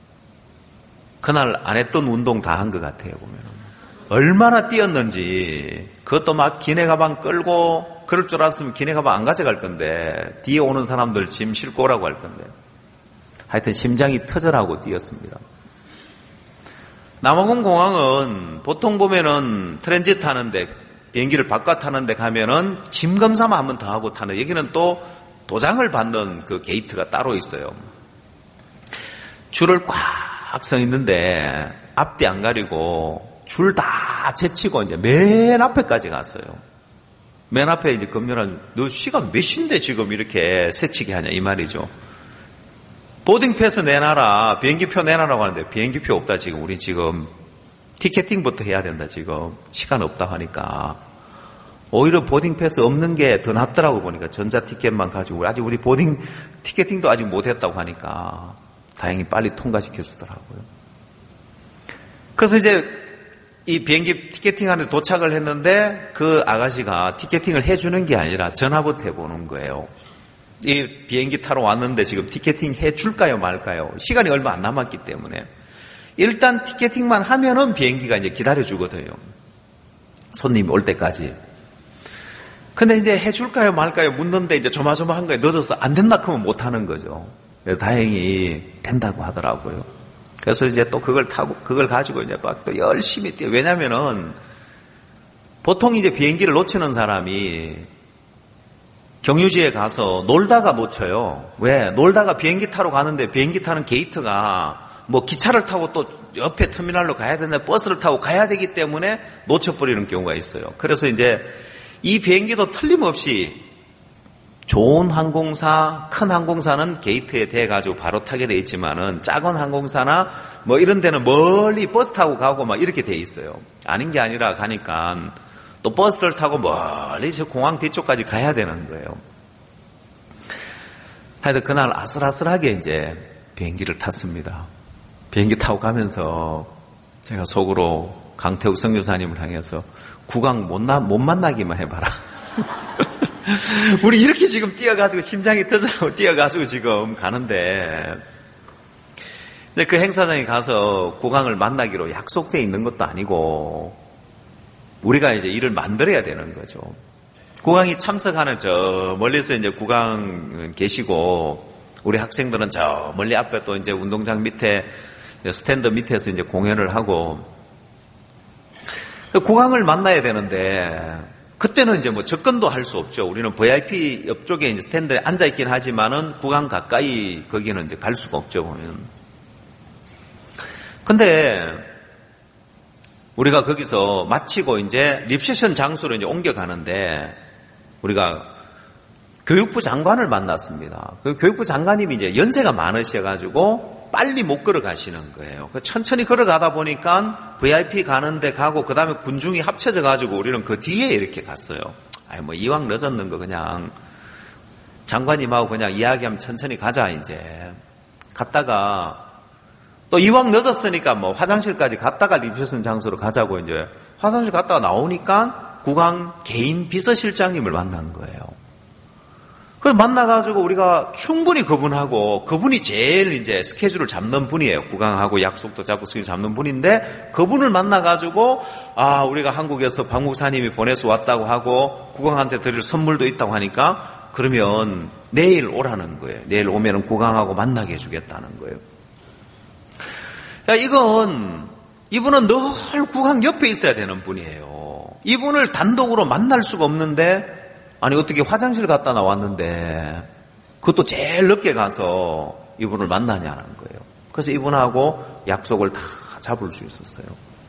그날 안 했던 운동 다 한 것 같아요. 보면 얼마나 뛰었는지. 그것도 막 기내 가방 끌고, 그럴 줄 알았으면 기내 가방 안 가져갈 건데 뒤에 오는 사람들 짐 싣고 오라고 할 건데 하여튼 심장이 터져라고 뛰었습니다. 남아공 공항은 보통 보면은 트랜짓 하는데 비행기를 바꿔 타는데 가면은 짐 검사만 한 번 더 하고 타는, 여기는 또 도장을 받는 그 게이트가 따로 있어요. 줄을 꽉 서 있는데 앞뒤 안 가리고 줄 다 제치고 이제 맨 앞에까지 갔어요. 맨 앞에 이제 검열한, 너 시간 몇 시인데 지금 이렇게 새치기 하냐 이 말이죠. 보딩 패스 내놔라, 비행기표 내놔라고 하는데 비행기표 없다 지금. 우리 지금 티켓팅부터 해야 된다 지금. 시간 없다 하니까 오히려 보딩 패스 없는 게 더 낫더라고. 보니까 전자 티켓만 가지고 아직 우리 보딩 티켓팅도 아직 못했다고 하니까 다행히 빨리 통과시켜 주더라고요. 그래서 이제 이 비행기 티켓팅하는데 도착을 했는데 그 아가씨가 티켓팅을 해주는 게 아니라 전화부터 해보는 거예요. 이 비행기 타러 왔는데 지금 티켓팅 해줄까요 말까요? 시간이 얼마 안 남았기 때문에 일단 티켓팅만 하면은 비행기가 이제 기다려주거든요. 손님이 올 때까지. 근데 이제 해줄까요 말까요 묻는데 이제 조마조마한 거예요. 늦어서 안 된다 하면 못 하는 거죠. 다행히 된다고 하더라고요. 그래서 이제 또 그걸 타고, 그걸 가지고 이제 막 또 열심히 뛰어. 왜냐면은 보통 이제 비행기를 놓치는 사람이 경유지에 가서 놀다가 놓쳐요. 왜? 놀다가 비행기 타러 가는데 비행기 타는 게이트가 뭐 기차를 타고 또 옆에 터미널로 가야 되는데 버스를 타고 가야 되기 때문에 놓쳐버리는 경우가 있어요. 그래서 이제 이 비행기도 틀림없이 좋은 항공사, 큰 항공사는 게이트에 대가지고 바로 타게 돼 있지만은 작은 항공사나 뭐 이런 데는 멀리 버스 타고 가고 막 이렇게 돼 있어요. 아닌 게 아니라 가니까 또 버스를 타고 멀리 저 공항 뒤쪽까지 가야 되는 거예요. 하여튼 그날 아슬아슬하게 이제 비행기를 탔습니다. 비행기 타고 가면서 제가 속으로 강태욱 선교사님을 향해서 국왕 못, 나, 못 만나기만 해봐라. 우리 이렇게 지금 뛰어가지고 심장이 터져나고 뛰어가지고 지금 가는데 근데 그 행사장에 가서 국왕을 만나기로 약속돼 있는 것도 아니고 우리가 이제 일을 만들어야 되는 거죠. 국왕이 참석하는 저 멀리서 이제 국왕 계시고 우리 학생들은 저 멀리 앞에 또 이제 운동장 밑에 스탠드 밑에서 이제 공연을 하고 국왕을 만나야 되는데 그때는 이제 뭐 접근도 할 수 없죠. 우리는 브이아이피 옆쪽에 이제 스탠드에 앉아 있긴 하지만은 국왕 가까이 거기는 이제 갈 수가 없죠. 보면. 근데 우리가 거기서 마치고 이제 리셉션 장소로 이제 옮겨가는데 우리가 교육부 장관을 만났습니다. 그 교육부 장관님이 이제 연세가 많으셔가지고 빨리 못 걸어가시는 거예요. 천천히 걸어가다 보니까 브이아이피 가는데 가고 그 다음에 군중이 합쳐져가지고 우리는 그 뒤에 이렇게 갔어요. 아니 뭐 이왕 늦었는 거 그냥 장관님하고 그냥 이야기하면 천천히 가자 이제. 갔다가 또 이왕 늦었으니까 뭐 화장실까지 갔다가 리셉션 장소로 가자고 이제 화장실 갔다가 나오니까 국왕 개인 비서실장님을 만난 거예요. 그래서 만나가지고 우리가 충분히 그분하고, 그분이 제일 이제 스케줄을 잡는 분이에요. 국왕하고 약속도 잡고 스케줄 잡는 분인데, 그분을 만나가지고, 아, 우리가 한국에서 박 목사님이 보내서 왔다고 하고, 국왕한테 드릴 선물도 있다고 하니까, 그러면 내일 오라는 거예요. 내일 오면은 국왕하고 만나게 해주겠다는 거예요. 야, 이건, 이분은 늘 국왕 옆에 있어야 되는 분이에요. 이분을 단독으로 만날 수가 없는데, 아니 어떻게 화장실 갔다 나왔는데 그것도 제일 늦게 가서 이분을 만나냐는 거예요. 그래서 이분하고 약속을 다 잡을 수 있었어요.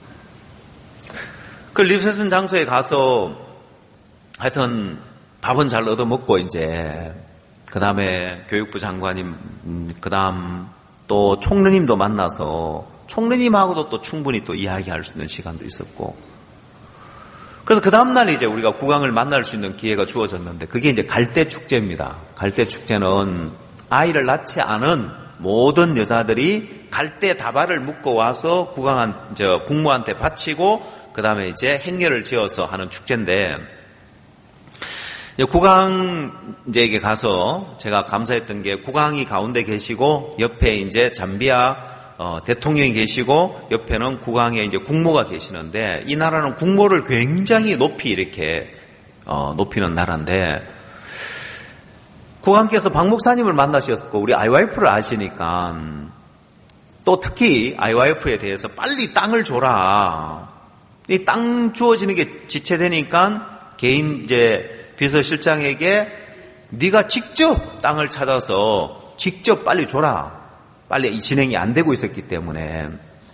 그 리셉션 장소에 가서 하여튼 밥은 잘 얻어먹고 이제 그 다음에 교육부 장관님 그 다음 또 총리님도 만나서 총리님하고도 또 충분히 또 이야기할 수 있는 시간도 있었고 그래서 그 다음날 이제 우리가 국왕을 만날 수 있는 기회가 주어졌는데 그게 이제 갈대 축제입니다. 갈대 축제는 아이를 낳지 않은 모든 여자들이 갈대 다발을 묶어 와서 국왕한, 저, 국무한테 바치고 그 다음에 이제 행렬을 지어서 하는 축제인데 국왕에게 가서 제가 감사했던 게 국왕이 가운데 계시고 옆에 이제 잠비아 어, 대통령이 계시고 옆에는 국왕의 이제 국모가 계시는데 이 나라는 국모를 굉장히 높이 이렇게 어, 높이는 나라인데 국왕께서 박 목사님을 만나셨고 우리 아이와이프를 아시니까 또 특히 아이와이프에 대해서 빨리 땅을 줘라. 이 땅 주어지는 게 지체되니까 개인 이제 비서실장에게 네가 직접 땅을 찾아서 직접 빨리 줘라. 빨리 진행이 안 되고 있었기 때문에.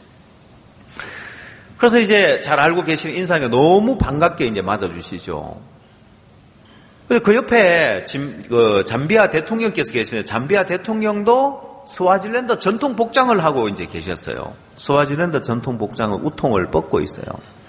그래서 이제 잘 알고 계시는 인사가 너무 반갑게 이제 맞아주시죠. 그 옆에 그 잠비아 대통령께서 계시는데 잠비아 대통령도 스와질랜드 전통 복장을 하고 이제 계셨어요. 스와질랜드 전통 복장은 우통을 벗고 있어요.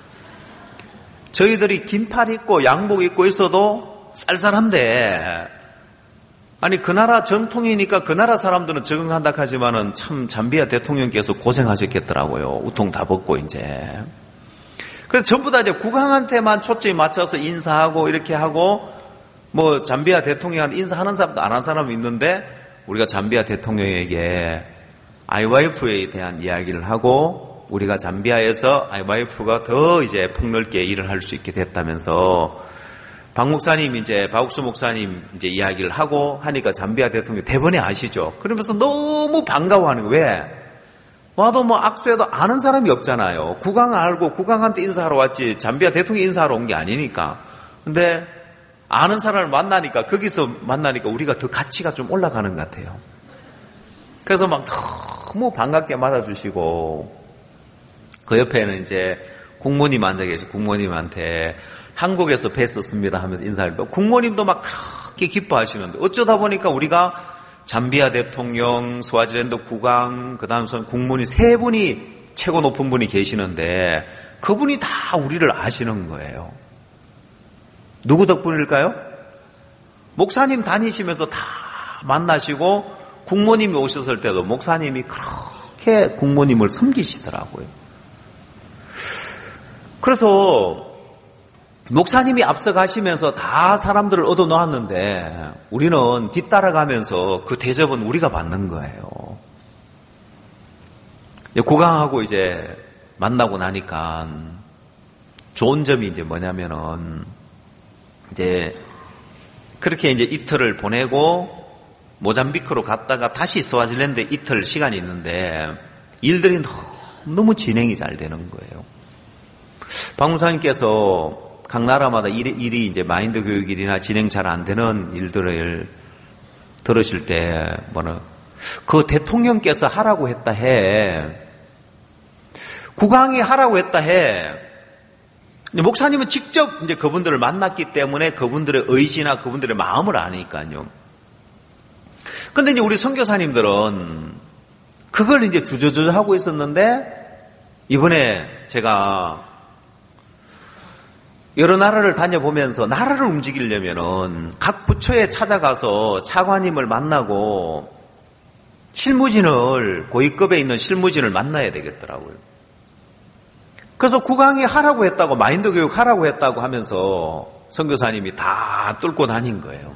저희들이 긴팔 입고 양복 입고 있어도 쌀쌀한데 아니 그 나라 전통이니까 그 나라 사람들은 적응한다 하지만은 참 잠비아 대통령께서 고생하셨겠더라고요. 우통 다 벗고 이제. 그래서 전부 다 이제 국왕한테만 초점이 맞춰서 인사하고 이렇게 하고 뭐 잠비아 대통령한테 인사하는 사람도 안 한 사람이 있는데 우리가 잠비아 대통령에게 아이와이프에 대한 이야기를 하고 우리가 잠비아에서 아이와이프가 더 이제 폭넓게 일을 할 수 있게 됐다면서 박 목사님 이제 박욱수 목사님 이제 이야기를 하고 하니까 잠비아 대통령 대번에 아시죠? 그러면서 너무 반가워하는 거예요. 왜? 와도 뭐 악수해도 아는 사람이 없잖아요. 국왕 알고 국왕한테 인사하러 왔지 잠비아 대통령 인사하러 온 게 아니니까. 근데 아는 사람을 만나니까 거기서 만나니까 우리가 더 가치가 좀 올라가는 것 같아요. 그래서 막 너무 반갑게 맞아주시고, 그 옆에는 이제 국모님 앉아 계시 국모님한테 한국에서 뵀었습니다 하면서 인사를 또 국모님도 막 그렇게 기뻐하시는데, 어쩌다 보니까 우리가 잠비아 대통령, 스와지랜드 국왕, 그 다음 국모님 세 분이 최고 높은 분이 계시는데 그분이 다 우리를 아시는 거예요. 누구 덕분일까요? 목사님 다니시면서 다 만나시고 국모님이 오셨을 때도 목사님이 그렇게 국모님을 섬기시더라고요. 그래서 목사님이 앞서가시면서 다 사람들을 얻어놓았는데 우리는 뒤따라가면서 그 대접은 우리가 받는 거예요. 국왕하고 이제 만나고 나니까 좋은 점이 이제 뭐냐면은 이제 그렇게 이제 이틀을 보내고 모잠비크로 갔다가 다시 스와질랜드에 이틀 시간이 있는데 일들이 너무 진행이 잘 되는 거예요. 박 목사님께서 각 나라마다 일이, 일이 이제 마인드 교육일이나 진행 잘 안 되는 일들을 들으실 때 뭐는 그 대통령께서 하라고 했다 해. 국왕이 하라고 했다 해. 목사님은 직접 이제 그분들을 만났기 때문에 그분들의 의지나 그분들의 마음을 아니까요. 근데 이제 우리 선교사님들은 그걸 이제 주저주저 하고 있었는데 이번에 제가 여러 나라를 다녀보면서 나라를 움직이려면은 각 부처에 찾아가서 차관님을 만나고 실무진을, 고위급에 있는 실무진을 만나야 되겠더라고요. 그래서 국왕이 하라고 했다고, 마인드 교육 하라고 했다고 하면서 선교사님이 다 뚫고 다닌 거예요.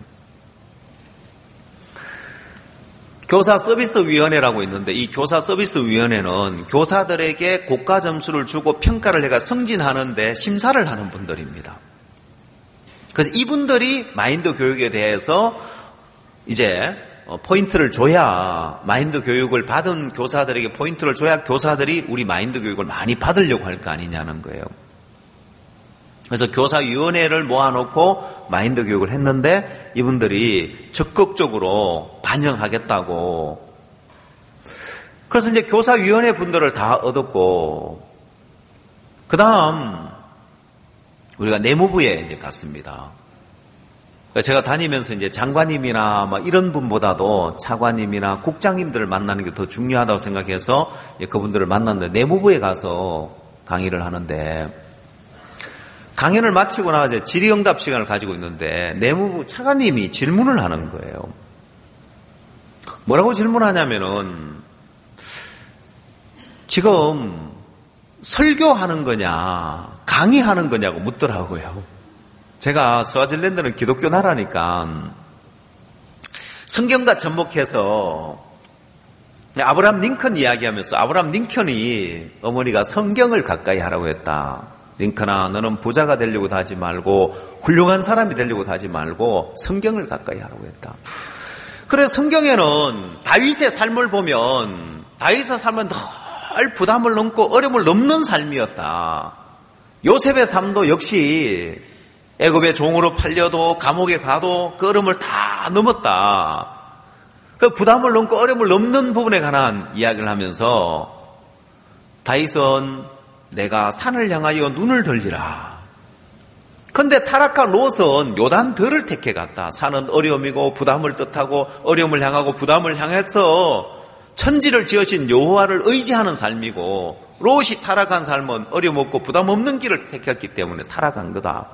교사 서비스 위원회라고 있는데 이 교사 서비스 위원회는 교사들에게 고가 점수를 주고 평가를 해가 승진하는데 심사를 하는 분들입니다. 그래서 이분들이 마인드 교육에 대해서 이제 포인트를 줘야, 마인드 교육을 받은 교사들에게 포인트를 줘야 교사들이 우리 마인드 교육을 많이 받으려고 할 거 아니냐는 거예요. 그래서 교사위원회를 모아놓고 마인드 교육을 했는데 이분들이 적극적으로 반영하겠다고. 그래서 이제 교사위원회 분들을 다 얻었고, 그 다음 우리가 내무부에 이제 갔습니다. 제가 다니면서 이제 장관님이나 뭐 이런 분보다도 차관님이나 국장님들을 만나는 게 더 중요하다고 생각해서 그분들을 만났는데 내무부에 가서 강의를 하는데, 강연을 마치고 나서 이제 질의응답 시간을 가지고 있는데 내무부 차관님이 질문을 하는 거예요. 뭐라고 질문하냐면은 지금 설교하는 거냐 강의하는 거냐고 묻더라고요. 제가 스와질랜드는 기독교 나라니까 성경과 접목해서 아브라함 링컨 이야기하면서 아브라함 링컨이 어머니가 성경을 가까이 하라고 했다. 링컨아, 너는 부자가 되려고 하지 말고 훌륭한 사람이 되려고 하지 말고 성경을 가까이 하라고 했다. 그래서 성경에는 다윗의 삶을 보면 다윗의 삶은 늘 부담을 넘고 어려움을 넘는 삶이었다. 요셉의 삶도 역시 애굽의 종으로 팔려도 감옥에 가도 그 어려움을 다 넘었다. 그 부담을 넘고 어려움을 넘는 부분에 관한 이야기를 하면서 다윗은 내가 산을 향하여 눈을 들리라. 그런데 타락한 롯은 요단들을 택해 갔다. 산은 어려움이고 부담을 뜻하고 어려움을 향하고 부담을 향해서 천지를 지으신 여호와를 의지하는 삶이고, 롯이 타락한 삶은 어려움 없고 부담 없는 길을 택했기 때문에 타락한 거다.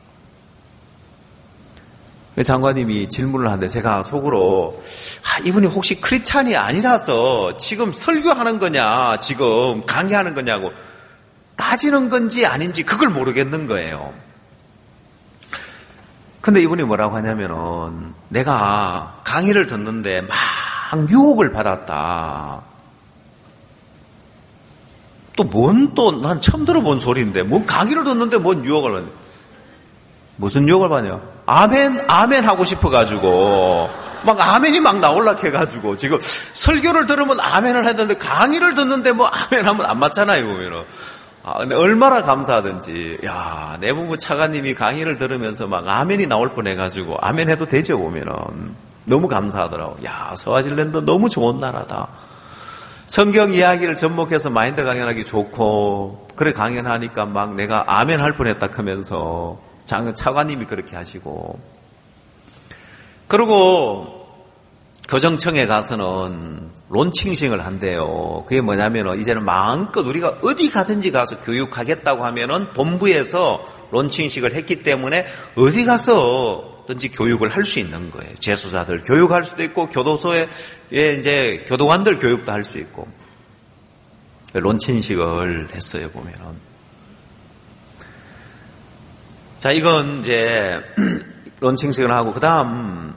장관님이 질문을 하는데 제가 속으로 아, 이분이 혹시 크리스찬이 아니라서 지금 설교하는 거냐 지금 강의하는 거냐고 따지는 건지 아닌지 그걸 모르겠는 거예요. 근데 이분이 뭐라고 하냐면은 내가 강의를 듣는데 막 유혹을 받았다. 또 뭔 또 난 처음 들어본 소리인데 뭔 강의를 듣는데 뭔 유혹을 받냐. 무슨 유혹을 받냐. 아멘 아멘 하고 싶어가지고 막 아멘이 막 나올라 해가지고 지금 설교를 들으면 아멘을 했는데 강의를 듣는데 뭐 아멘 하면 안 맞잖아요 보면은. 아, 근데 얼마나 감사하든지, 야, 내무부 차관님이 강의를 들으면서 막 아멘이 나올 뻔 해가지고, 아멘 해도 되죠, 보면은. 너무 감사하더라고. 야, 스와질랜드 너무 좋은 나라다. 성경 이야기를 접목해서 마인드 강연하기 좋고, 그래 강연하니까 막 내가 아멘 할 뻔했다 하면서 장 차관님이 그렇게 하시고, 그리고 교정청에 가서는 론칭식을 한대요. 그게 뭐냐면은 이제는 마음껏 우리가 어디 가든지 가서 교육하겠다고 하면은 본부에서 론칭식을 했기 때문에 어디 가서든지 교육을 할 수 있는 거예요. 재소자들 교육할 수도 있고, 교도소에 이제 교도관들 교육도 할 수 있고. 론칭식을 했어요, 보면은. 자, 이건 이제 론칭식을 하고, 그 다음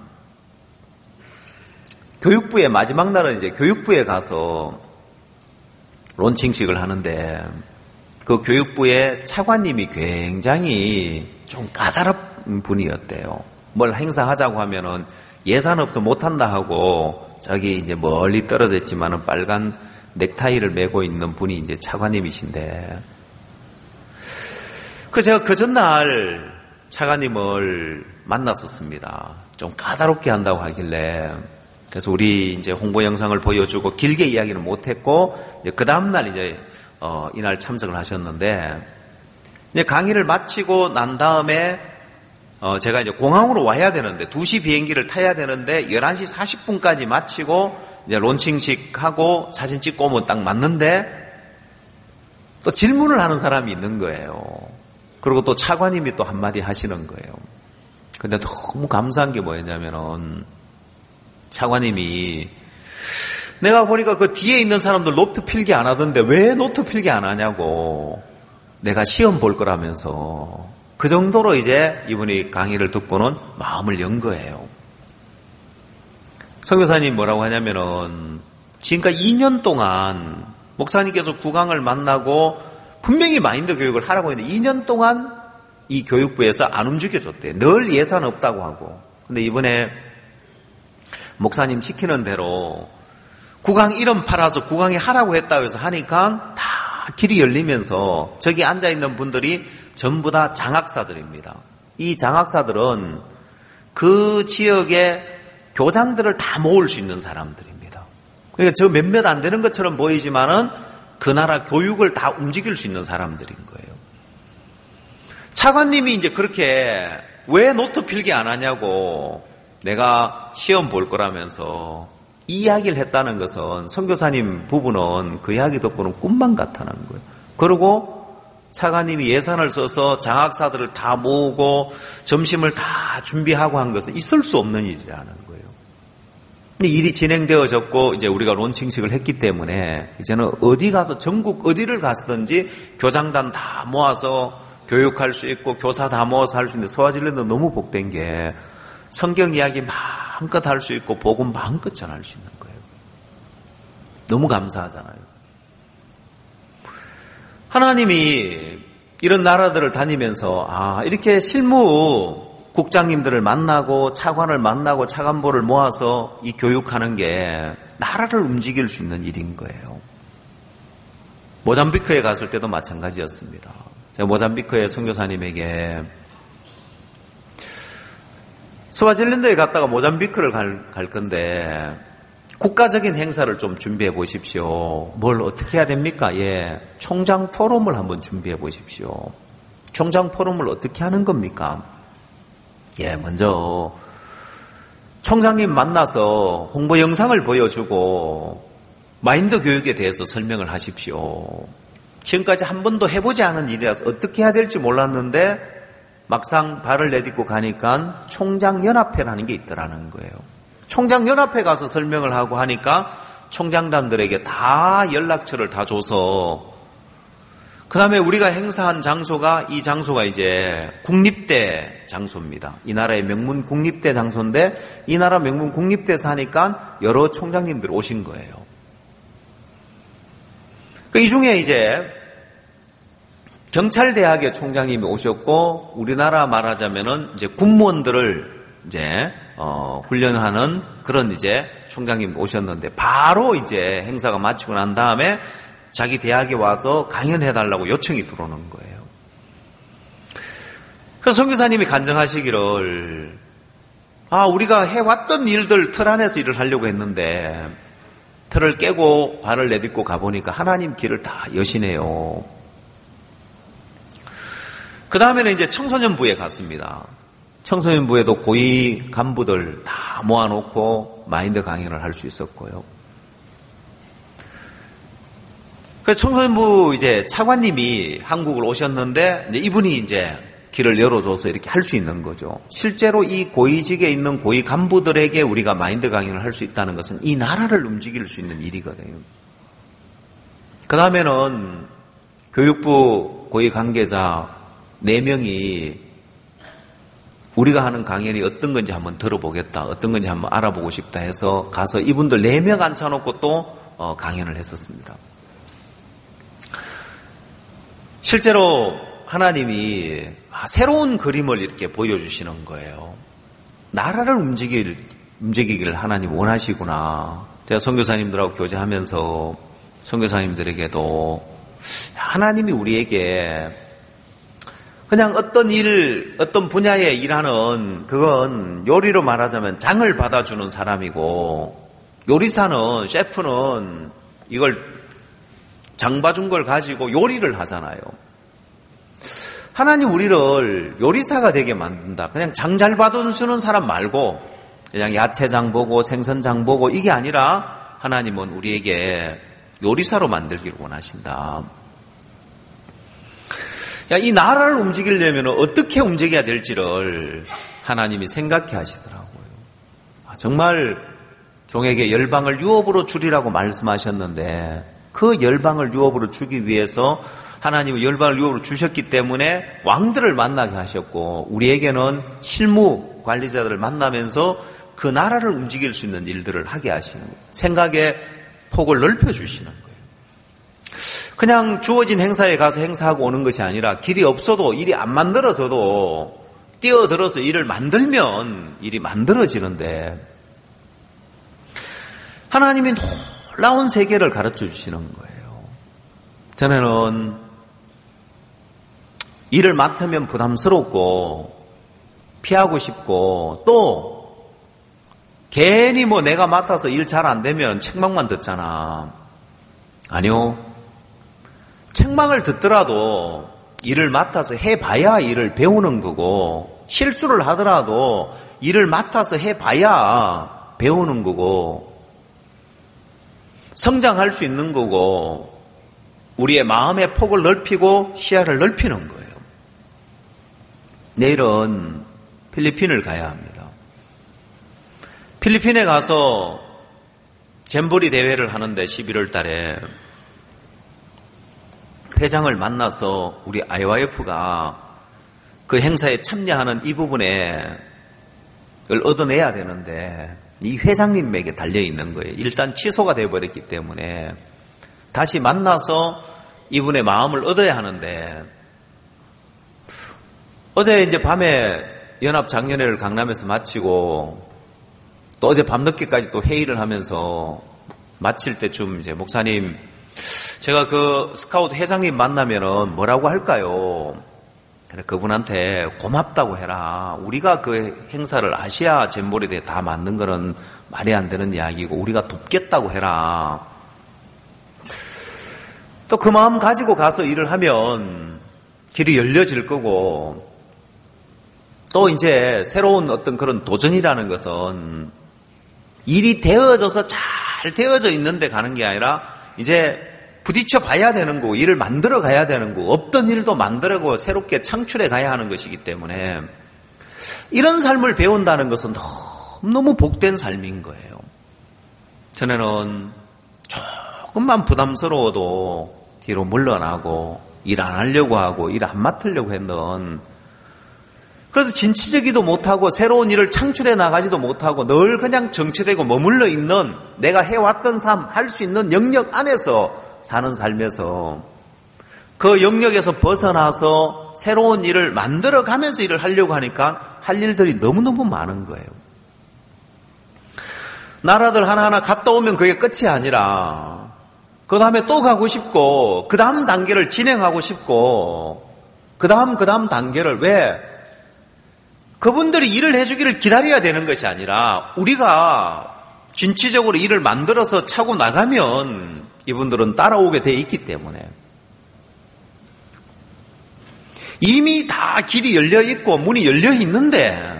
교육부의 마지막 날은 이제 교육부에 가서 론칭식을 하는데, 그 교육부의 차관님이 굉장히 좀 까다로운 분이었대요. 뭘 행사하자고 하면은 예산 없어 못한다 하고, 저기 이제 멀리 떨어져 있지만은 빨간 넥타이를 메고 있는 분이 이제 차관님이신데, 그 제가 그 전날 차관님을 만났었습니다. 좀 까다롭게 한다고 하길래, 그래서 우리 이제 홍보 영상을 보여주고 길게 이야기는 못했고, 그 다음날 이제 어, 이날 참석을 하셨는데, 이제 강의를 마치고 난 다음에 어, 제가 이제 공항으로 와야 되는데, 두 시 비행기를 타야 되는데, 열한 시 사십 분까지 마치고 이제 론칭식 하고 사진 찍고 오면 딱 맞는데, 또 질문을 하는 사람이 있는 거예요. 그리고 또 차관님이 또 한마디 하시는 거예요. 근데 너무 감사한 게 뭐였냐면은, 차관님이, 내가 보니까 그 뒤에 있는 사람들 노트 필기 안 하던데 왜 노트 필기 안 하냐고, 내가 시험 볼 거라면서, 그 정도로 이제 이분이 강의를 듣고는 마음을 연 거예요. 선교사님 뭐라고 하냐면은, 지금까지 이 년 동안 목사님께서 국왕을 만나고 분명히 마인드 교육을 하라고 했는데 이 년 동안 이 교육부에서 안 움직여줬대요. 늘 예산 없다고 하고. 근데 이번에 목사님 시키는 대로 국왕 이름 팔아서 국왕이 하라고 했다고 해서 하니까 다 길이 열리면서 저기 앉아있는 분들이 전부 다 장학사들입니다. 이 장학사들은 그 지역의 교장들을 다 모을 수 있는 사람들입니다. 그러니까 저 몇몇 안 되는 것처럼 보이지만은 그 나라 교육을 다 움직일 수 있는 사람들인 거예요. 차관님이 이제 그렇게 왜 노트 필기 안 하냐고, 내가 시험 볼 거라면서 이야기를 했다는 것은 선교사님 부부는 그 이야기 듣고는 꿈만 같다는 거예요. 그리고 차관님이 예산을 써서 장학사들을 다 모으고 점심을 다 준비하고 한 것은 있을 수 없는 일이라는 거예요. 근데 일이 진행되어졌고 이제 우리가 론칭식을 했기 때문에 이제는 어디 가서 전국 어디를 가서든지 교장단 다 모아서 교육할 수 있고 교사 다 모아서 할 수 있는데, 스와질랜드 너무 복된 게 성경 이야기 마음껏 할 수 있고 복음 마음껏 전할 수 있는 거예요. 너무 감사하잖아요. 하나님이 이런 나라들을 다니면서 아 이렇게 실무 국장님들을 만나고 차관을 만나고 차관보를 모아서 이 교육하는 게 나라를 움직일 수 있는 일인 거예요. 모잠비크에 갔을 때도 마찬가지였습니다. 제가 모잠비크의 선교사님에게 스와질랜드에 갔다가 모잠비크를 갈, 갈 건데 국가적인 행사를 좀 준비해 보십시오. 뭘 어떻게 해야 됩니까? 예, 총장 포럼을 한번 준비해 보십시오. 총장 포럼을 어떻게 하는 겁니까? 예, 먼저 총장님 만나서 홍보 영상을 보여주고 마인드 교육에 대해서 설명을 하십시오. 지금까지 한 번도 해보지 않은 일이라서 어떻게 해야 될지 몰랐는데 막상 발을 내딛고 가니까 총장연합회라는 게 있더라는 거예요. 총장연합회 가서 설명을 하고 하니까 총장단들에게 다 연락처를 다 줘서, 그 다음에 우리가 행사한 장소가, 이 장소가 이제 국립대 장소입니다. 이 나라의 명문 국립대 장소인데 이 나라 명문 국립대에서 하니까 여러 총장님들 오신 거예요. 이 중에 이제 경찰대학의 총장님이 오셨고, 우리나라 말하자면은 이제 군무원들을 이제 어, 훈련하는 그런 이제 총장님 오셨는데, 바로 이제 행사가 마치고 난 다음에 자기 대학에 와서 강연해달라고 요청이 들어오는 거예요. 그래서 선교사님이 간증하시기를, 아, 우리가 해왔던 일들 틀 안에서 일을 하려고 했는데 틀을 깨고 발을 내딛고 가보니까 하나님 길을 다 여시네요. 그 다음에는 이제 청소년부에 갔습니다. 청소년부에도 고위 간부들 다 모아놓고 마인드 강연을 할 수 있었고요. 그래서 청소년부 이제 차관님이 한국을 오셨는데 이제 이분이 이제 길을 열어줘서 이렇게 할 수 있는 거죠. 실제로 이 고위직에 있는 고위 간부들에게 우리가 마인드 강연을 할 수 있다는 것은 이 나라를 움직일 수 있는 일이거든요. 그 다음에는 교육부 고위 관계자 네 명이 우리가 하는 강연이 어떤 건지 한번 들어보겠다, 어떤 건지 한번 알아보고 싶다 해서 가서 이분들 네 명 앉혀놓고 또 강연을 했었습니다. 실제로 하나님이 새로운 그림을 이렇게 보여주시는 거예요. 나라를 움직일, 움직이기를 하나님 원하시구나. 제가 선교사님들하고 교제하면서 선교사님들에게도 하나님이 우리에게 그냥 어떤 일, 어떤 분야에 일하는 그건 요리로 말하자면 장을 받아주는 사람이고 요리사는, 셰프는 이걸 장 봐준 걸 가지고 요리를 하잖아요. 하나님 우리를 요리사가 되게 만든다. 그냥 장 잘 봐주는 사람 말고 그냥 야채장 보고 생선장 보고 이게 아니라 하나님은 우리에게 요리사로 만들기를 원하신다. 이 나라를 움직이려면 어떻게 움직여야 될지를 하나님이 생각해 하시더라고요. 정말 종에게 열방을 유업으로 주리라고 말씀하셨는데 그 열방을 유업으로 주기 위해서 하나님은 열방을 유업으로 주셨기 때문에 왕들을 만나게 하셨고 우리에게는 실무 관리자들을 만나면서 그 나라를 움직일 수 있는 일들을 하게 하시는 거예요. 생각의 폭을 넓혀주시는 거예요. 그냥 주어진 행사에 가서 행사하고 오는 것이 아니라 길이 없어도 일이 안 만들어져도 뛰어들어서 일을 만들면 일이 만들어지는데 하나님이 놀라운 세계를 가르쳐 주시는 거예요. 전에는 일을 맡으면 부담스럽고 피하고 싶고 또 괜히 뭐 내가 맡아서 일 잘 안 되면 책망만 듣잖아. 아니요. 책망을 듣더라도 일을 맡아서 해봐야 일을 배우는 거고 실수를 하더라도 일을 맡아서 해봐야 배우는 거고 성장할 수 있는 거고 우리의 마음의 폭을 넓히고 시야를 넓히는 거예요. 내일은 필리핀을 가야 합니다. 필리핀에 가서 잼버리 대회를 하는데 십일월 달에 회장을 만나서 우리 아이와이에프가 그 행사에 참여하는 이 부분에 을 얻어내야 되는데 이 회장님에게 달려있는 거예요. 일단 취소가 되어버렸기 때문에 다시 만나서 이분의 마음을 얻어야 하는데 어제 이제 밤에 연합장년회를 강남에서 마치고 또 어제 밤늦게까지 또 회의를 하면서 마칠 때쯤 이제 목사님 제가 그 스카우트 회장님 만나면은 뭐라고 할까요? 그래 그분한테 고맙다고 해라. 우리가 그 행사를 아시아 잼버리 대회 다 만든 거는 말이 안 되는 이야기고 우리가 돕겠다고 해라. 또 그 마음 가지고 가서 일을 하면 길이 열려질 거고 또 이제 새로운 어떤 그런 도전이라는 것은 일이 되어져서 잘 되어져 있는데 가는 게 아니라 이제 부딪혀 봐야 되는 거고 일을 만들어 가야 되는 거고 없던 일도 만들고 새롭게 창출해 가야 하는 것이기 때문에 이런 삶을 배운다는 것은 너무너무 복된 삶인 거예요. 전에는 조금만 부담스러워도 뒤로 물러나고 일 안 하려고 하고 일 안 맡으려고 했던 그래서 진취적이도 못하고 새로운 일을 창출해 나가지도 못하고 늘 그냥 정체되고 머물러 있는 내가 해왔던 삶, 할 수 있는 영역 안에서 사는 삶에서 그 영역에서 벗어나서 새로운 일을 만들어가면서 일을 하려고 하니까 할 일들이 너무너무 많은 거예요. 나라들 하나하나 갔다 오면 그게 끝이 아니라 그 다음에 또 가고 싶고 그 다음 단계를 진행하고 싶고 그 다음 그 다음 단계를 왜 그분들이 일을 해주기를 기다려야 되는 것이 아니라 우리가 진취적으로 일을 만들어서 차고 나가면 이분들은 따라오게 돼 있기 때문에 이미 다 길이 열려 있고 문이 열려 있는데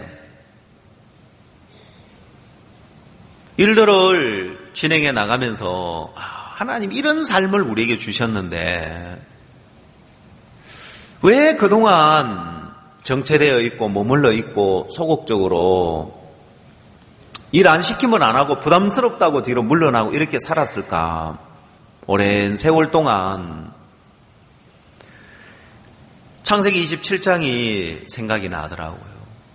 일들을 진행해 나가면서 하나님 이런 삶을 우리에게 주셨는데 왜 그동안 정체되어 있고 머물러 있고 소극적으로 일 안 시키면 안 하고 부담스럽다고 뒤로 물러나고 이렇게 살았을까? 오랜 세월 동안 창세기 이십칠 장이 생각이 나더라고요.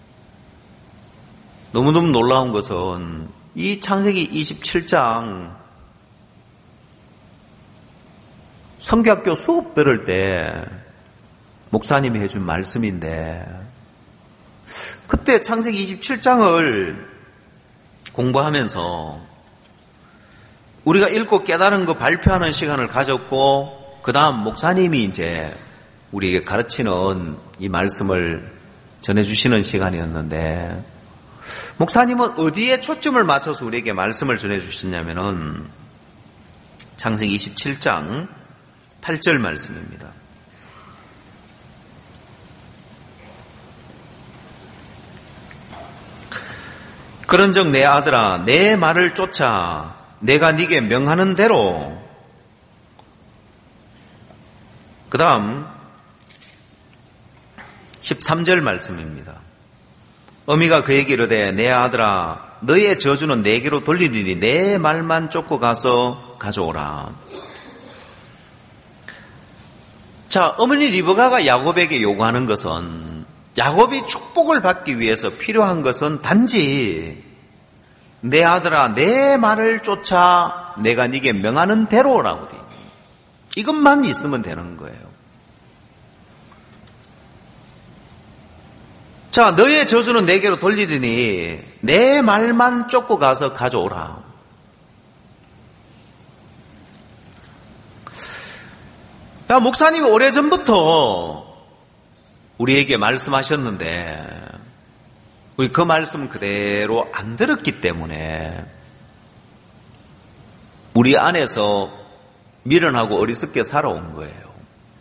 너무너무 놀라운 것은 이 창세기 이십칠 장 성경학교 수업 들을 때 목사님이 해준 말씀인데 그때 창세기 이십칠 장을 공부하면서 우리가 읽고 깨달은 거 발표하는 시간을 가졌고 그 다음 목사님이 이제 우리에게 가르치는 이 말씀을 전해주시는 시간이었는데 목사님은 어디에 초점을 맞춰서 우리에게 말씀을 전해주셨냐면은 창세기 이십칠 장 팔 절 말씀입니다. 그런즉 내 아들아 내 말을 쫓아 내가 네게 명하는 대로 그 다음 십삼 절 말씀입니다. 어미가 그에게 이르되 내 아들아 너의 저주는 내게로 돌리리니 내 말만 쫓고 가서 가져오라. 자, 어머니 리브가가 야곱에게 요구하는 것은 야곱이 축복을 받기 위해서 필요한 것은 단지 내 아들아 내 말을 쫓아 내가 네게 명하는 대로라고 돼 있는 이것만 있으면 되는 거예요. 자, 너의 저주는 내게로 돌리리니 내 말만 쫓고 가서 가져오라. 야, 목사님이 오래전부터 우리에게 말씀하셨는데 우리 그 말씀 그대로 안 들었기 때문에 우리 안에서 미련하고 어리석게 살아온 거예요.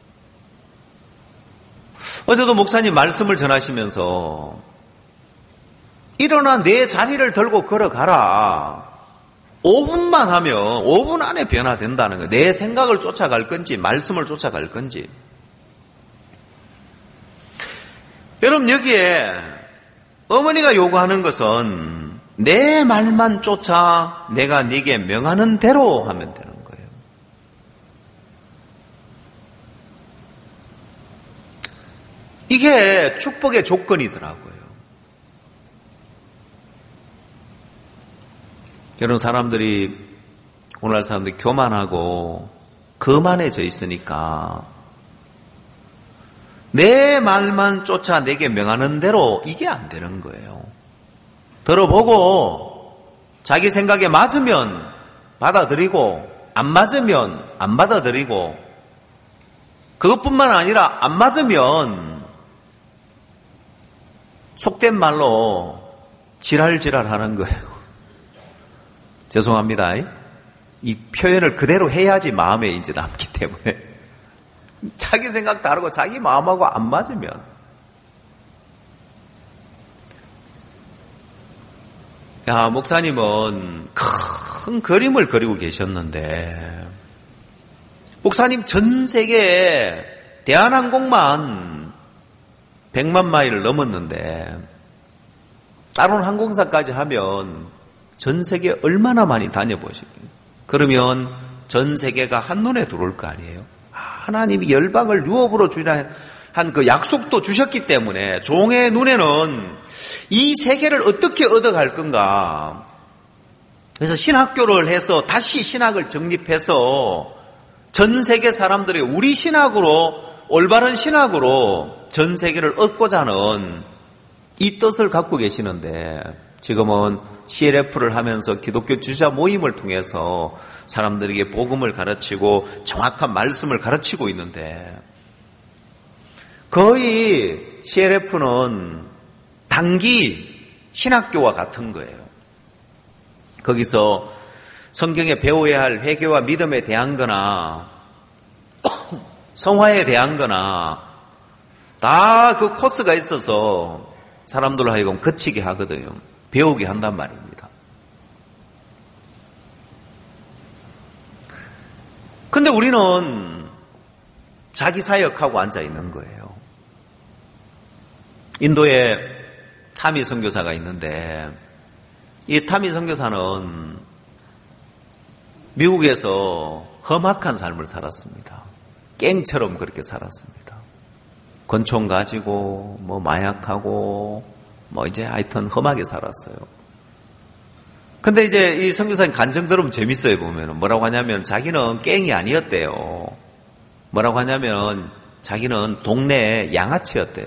어제도 목사님 말씀을 전하시면서 일어나 내 자리를 들고 걸어가라. 오 분만 하면 오 분 안에 변화된다는 거예요. 내 생각을 쫓아갈 건지 말씀을 쫓아갈 건지. 여러분 여기에 어머니가 요구하는 것은 내 말만 쫓아 내가 네게 명하는 대로 하면 되는 거예요. 이게 축복의 조건이더라고요. 여러분 사람들이 오늘날 사람들이 교만하고 거만해져 있으니까 내 말만 쫓아 내게 명하는 대로 이게 안 되는 거예요. 들어보고 자기 생각에 맞으면 받아들이고 안 맞으면 안 받아들이고 그것뿐만 아니라 안 맞으면 속된 말로 지랄지랄하는 거예요. 죄송합니다. 이 표현을 그대로 해야지 마음에 이제 남기 때문에 자기 생각 다르고 자기 마음하고 안 맞으면 야 목사님은 큰 그림을 그리고 계셨는데 목사님 전 세계에 대한항공만 백만 마일을 넘었는데 다른 항공사까지 하면 전 세계 얼마나 많이 다녀보시겠어요? 그러면 전 세계가 한눈에 들어올 거 아니에요? 하나님이 열방을 유업으로 주리라 한 그 약속도 주셨기 때문에 종의 눈에는 이 세계를 어떻게 얻어갈 건가. 그래서 신학교를 해서 다시 신학을 정립해서 전 세계 사람들이 우리 신학으로 올바른 신학으로 전 세계를 얻고자 하는 이 뜻을 갖고 계시는데 지금은 씨엘에프를 하면서 기독교 지도자 모임을 통해서 사람들에게 복음을 가르치고 정확한 말씀을 가르치고 있는데 거의 씨엘에프는 다 단기 신학교와 같은 거예요. 거기서 성경에 배워야 할 회개와 믿음에 대한 거나 성화에 대한 거나 다 그 코스가 있어서 사람들로 하여금 거치게 하거든요. 배우게 한단 말입니다. 근데 우리는 자기 사역하고 앉아 있는 거예요. 인도에 타미 선교사가 있는데 이 타미 선교사는 미국에서 험악한 삶을 살았습니다. 갱처럼 그렇게 살았습니다. 권총 가지고 뭐 마약하고 뭐 이제 하여튼 험하게 살았어요. 근데 이제 이 선교사님 간증 들으면 재밌어요. 보면은 뭐라고 하냐면 자기는 갱이 아니었대요. 뭐라고 하냐면 자기는 동네 양아치였대요.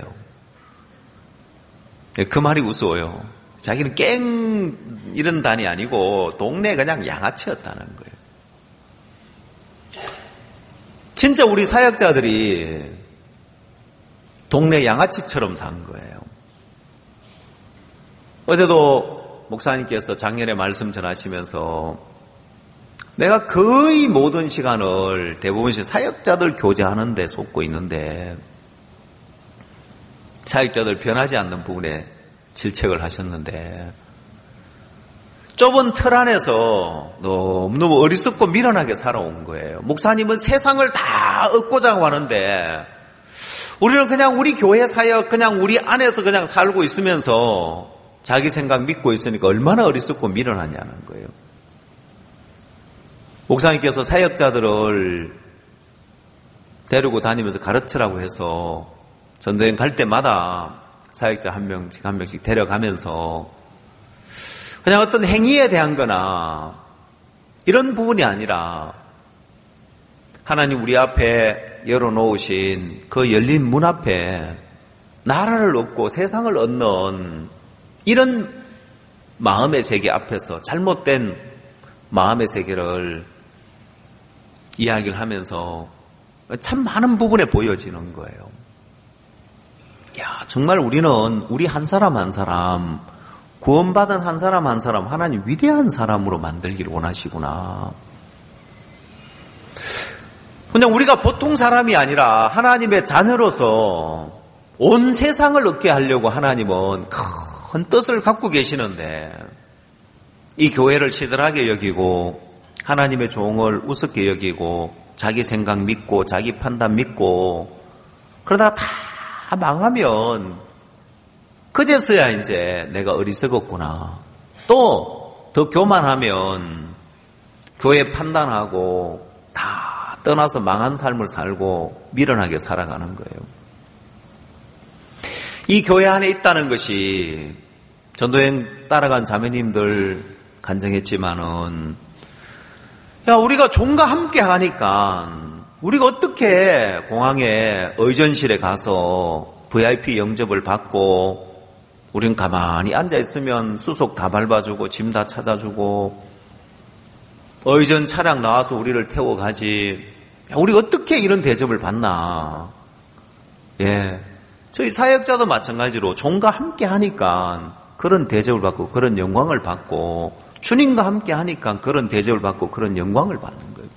그 말이 우스워요. 자기는 갱 이런 단이 아니고 동네 그냥 양아치였다는 거예요. 진짜 우리 사역자들이 동네 양아치처럼 산 거예요. 어제도 목사님께서 작년에 말씀 전하시면서 내가 거의 모든 시간을 대부분씩 사역자들 교제하는 데 쏟고 있는데 사역자들 변하지 않는 부분에 질책을 하셨는데 좁은 틀 안에서 너무너무 어리석고 미련하게 살아온 거예요. 목사님은 세상을 다 얻고자 하는데 우리는 그냥 우리 교회 사역 그냥 우리 안에서 그냥 살고 있으면서 자기 생각 믿고 있으니까 얼마나 어리석고 미련하냐는 거예요. 목사님께서 사역자들을 데리고 다니면서 가르치라고 해서 전도여행 갈 때마다 사역자 한 명씩 한 명씩 데려가면서 그냥 어떤 행위에 대한 거나 이런 부분이 아니라 하나님 우리 앞에 열어놓으신 그 열린 문 앞에 나라를 얻고 세상을 얻는 이런 마음의 세계 앞에서 잘못된 마음의 세계를 이야기를 하면서 참 많은 부분에 보여지는 거예요. 야, 정말 우리는 우리 한 사람 한 사람 구원받은 한 사람 한 사람 하나님 위대한 사람으로 만들기를 원하시구나. 그냥 우리가 보통 사람이 아니라 하나님의 자녀로서 온 세상을 얻게 하려고 하나님은 큰 뜻을 갖고 계시는데 이 교회를 시들하게 여기고 하나님의 종을 우습게 여기고 자기 생각 믿고 자기 판단 믿고 그러다가 다 망하면 그제서야 이제 내가 어리석었구나. 또 더 교만하면 교회 판단하고 다 떠나서 망한 삶을 살고 미련하게 살아가는 거예요. 이 교회 안에 있다는 것이 전도여행 따라간 자매님들 간증했지만은 야 우리가 종과 함께 하니까 우리가 어떻게 공항에 의전실에 가서 브이아이피 영접을 받고 우린 가만히 앉아있으면 수속 다 밟아주고 짐 다 찾아주고 의전 차량 나와서 우리를 태워가지. 야, 우리가 어떻게 이런 대접을 받나. 예, 저희 사역자도 마찬가지로 종과 함께 하니까 그런 대접을 받고 그런 영광을 받고 주님과 함께 하니까 그런 대접을 받고 그런 영광을 받는 거예요.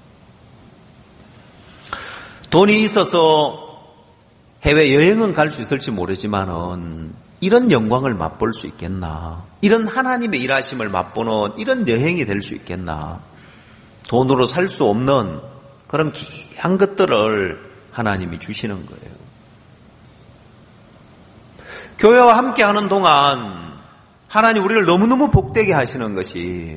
돈이 있어서 해외여행은 갈 수 있을지 모르지만은 이런 영광을 맛볼 수 있겠나? 이런 하나님의 일하심을 맛보는 이런 여행이 될 수 있겠나? 돈으로 살 수 없는 그런 귀한 것들을 하나님이 주시는 거예요. 교회와 함께 하는 동안 하나님 우리를 너무너무 복되게 하시는 것이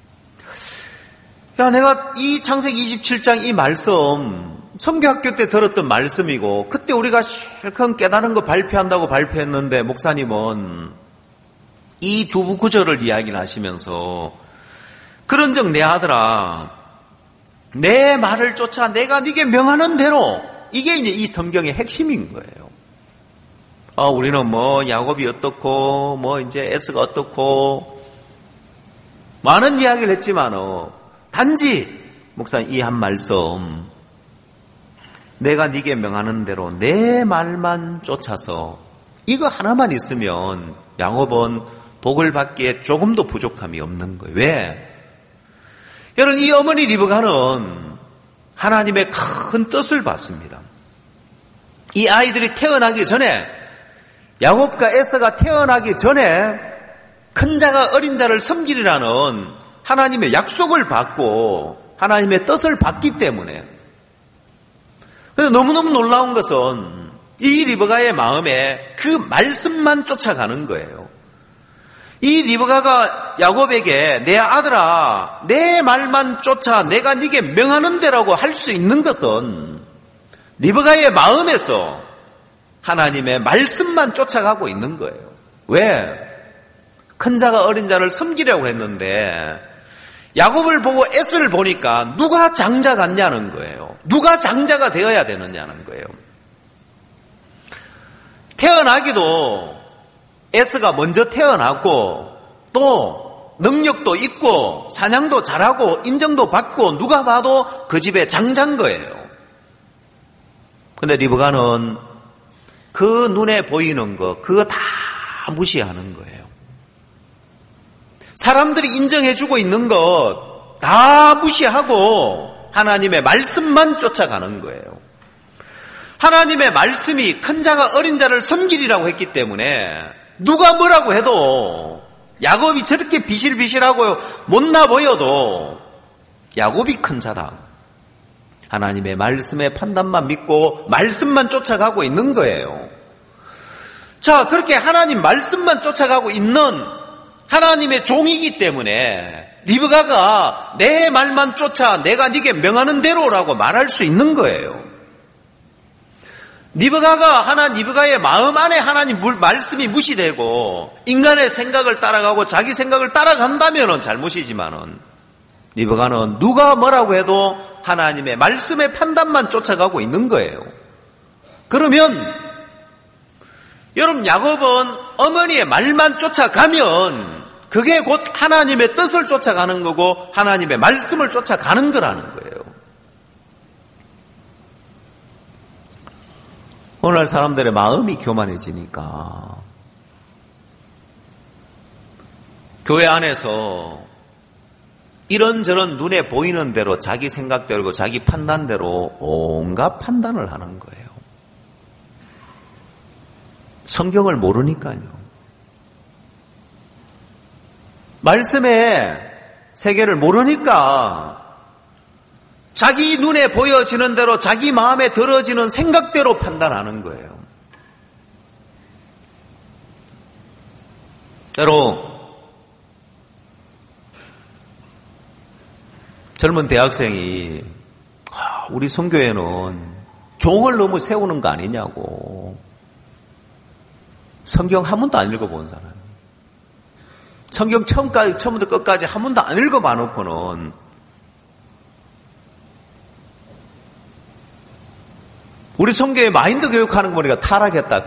야 내가 이 창세기 이십칠 장 이 말씀 선교학교 때 들었던 말씀이고 그때 우리가 실컷 깨달은 거 발표한다고 발표했는데 목사님은 이 두 구절을 이야기를 하시면서 그런즉 내 아들아 내 말을 쫓아 내가 네게 명하는 대로 이게 이제 이 성경의 핵심인 거예요. 아, 우리는 뭐 야곱이 어떻고 뭐 이제 에스가 어떻고 많은 이야기를 했지만 단지 목사님 이 한 말씀 내가 네게 명하는 대로 내 말만 쫓아서 이거 하나만 있으면 야곱은 복을 받기에 조금도 부족함이 없는 거예요. 왜? 여러분, 이 어머니 리브가는 하나님의 큰 뜻을 받습니다. 이 아이들이 태어나기 전에, 야곱과 에서가 태어나기 전에 큰 자가 어린 자를 섬기리라는 하나님의 약속을 받고 하나님의 뜻을 받기 때문에. 그래서 너무너무 놀라운 것은 이 리브가의 마음에 그 말씀만 쫓아가는 거예요. 이 리브가가 야곱에게 내 아들아, 내 말만 쫓아 내가 네게 명하는 대라고 할 수 있는 것은 리브가의 마음에서 하나님의 말씀만 쫓아가고 있는 거예요. 왜? 큰 자가 어린 자를 섬기려고 했는데 야곱을 보고 에서를 보니까 누가 장자 같냐는 거예요. 누가 장자가 되어야 되느냐는 거예요. 태어나기도 에서가 먼저 태어났고 또 능력도 있고 사냥도 잘하고 인정도 받고 누가 봐도 그 집의 장자인 거예요. 근데 리브가는 그 눈에 보이는 거 그거 다 무시하는 거예요. 사람들이 인정해주고 있는 것 다 무시하고 하나님의 말씀만 쫓아가는 거예요. 하나님의 말씀이 큰 자가 어린 자를 섬기리라고 했기 때문에 누가 뭐라고 해도 야곱이 저렇게 비실비실하고 못나 보여도 야곱이 큰 자다. 하나님의 말씀의 판단만 믿고 말씀만 쫓아가고 있는 거예요. 자, 그렇게 하나님 말씀만 쫓아가고 있는 하나님의 종이기 때문에 리브가가 내 말만 쫓아 내가 네게 명하는 대로라고 말할 수 있는 거예요. 리브가가 하나 리브가의 마음 안에 하나님 말씀이 무시되고 인간의 생각을 따라가고 자기 생각을 따라간다면은 잘못이지만은 리브가는 누가 뭐라고 해도 하나님의 말씀의 판단만 쫓아가고 있는 거예요. 그러면 여러분 야곱은 어머니의 말만 쫓아가면 그게 곧 하나님의 뜻을 쫓아가는 거고 하나님의 말씀을 쫓아가는 거라는 거예요. 오늘날 사람들의 마음이 교만해지니까 교회 안에서 이런저런 눈에 보이는 대로 자기 생각대로 자기 판단대로 온갖 판단을 하는 거예요. 성경을 모르니까요. 말씀의 세계를 모르니까 자기 눈에 보여지는 대로 자기 마음에 들어지는 생각대로 판단하는 거예요. 때로 젊은 대학생이 우리 선교회는 종을 너무 세우는 거 아니냐고. 성경 한 번도 안 읽어본 사람. 성경 처음까지, 처음부터 끝까지 한 번도 안 읽어봐 놓고는 우리 선교회 마인드 교육하는 거 보니까 타락했다.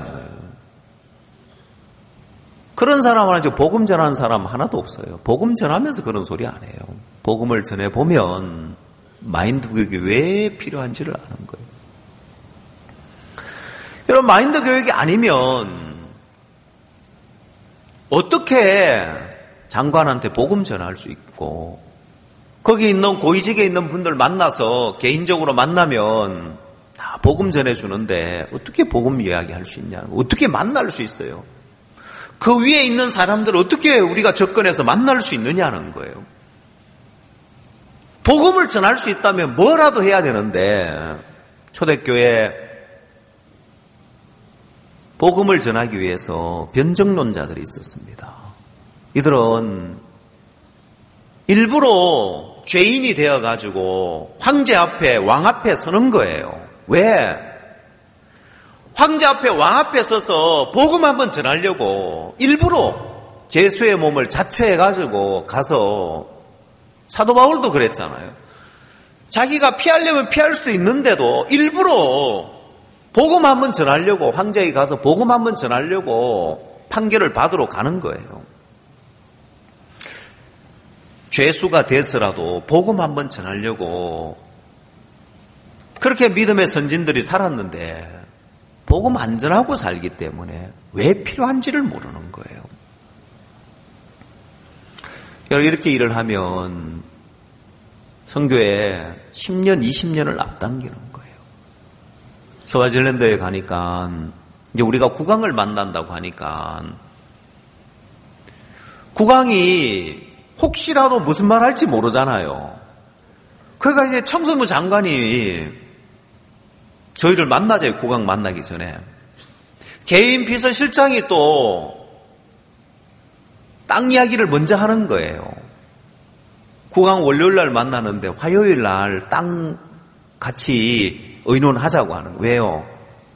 그런 사람은 복음 전하는 사람 하나도 없어요. 복음 전하면서 그런 소리 안 해요. 복음을 전해보면 마인드 교육이 왜 필요한지를 아는 거예요. 여러분, 마인드 교육이 아니면 어떻게 장관한테 복음 전할 수 있고 거기 있는 고위직에 있는 분들 만나서 개인적으로 만나면 다 복음 전해주는데 어떻게 복음 이야기할 수 있냐, 어떻게 만날 수 있어요? 그 위에 있는 사람들을 어떻게 우리가 접근해서 만날 수 있느냐는 거예요. 복음을 전할 수 있다면 뭐라도 해야 되는데 초대교회 복음을 전하기 위해서 변정론자들이 있었습니다. 이들은 일부러 죄인이 되어가지고 황제 앞에 왕 앞에 서는 거예요. 왜? 황제 앞에 왕 앞에 서서 복음 한번 전하려고 일부러 제수의 몸을 자처해가지고 가서 사도 바울도 그랬잖아요. 자기가 피하려면 피할 수 있는데도 일부러 복음 한번 전하려고 황제에 가서 복음 한번 전하려고 판결을 받으러 가는 거예요. 죄수가 돼서라도 복음 한번 전하려고 그렇게 믿음의 선진들이 살았는데 복음 안 전하고 살기 때문에 왜 필요한지를 모르는 거예요. 여러분 이렇게 일을 하면 선교에 십 년, 이십 년을 앞당기는 거예요. 스와질랜드에 가니까 이제 우리가 국왕을 만난다고 하니까 국왕이 혹시라도 무슨 말 할지 모르잖아요. 그러니까 이제 청소부 장관이 저희를 만나자요. 국왕 만나기 전에. 개인 비서실장이 또 땅 이야기를 먼저 하는 거예요. 국왕 월요일 날 만나는데 화요일 날 땅 같이 의논하자고 하는 거예요. 왜요?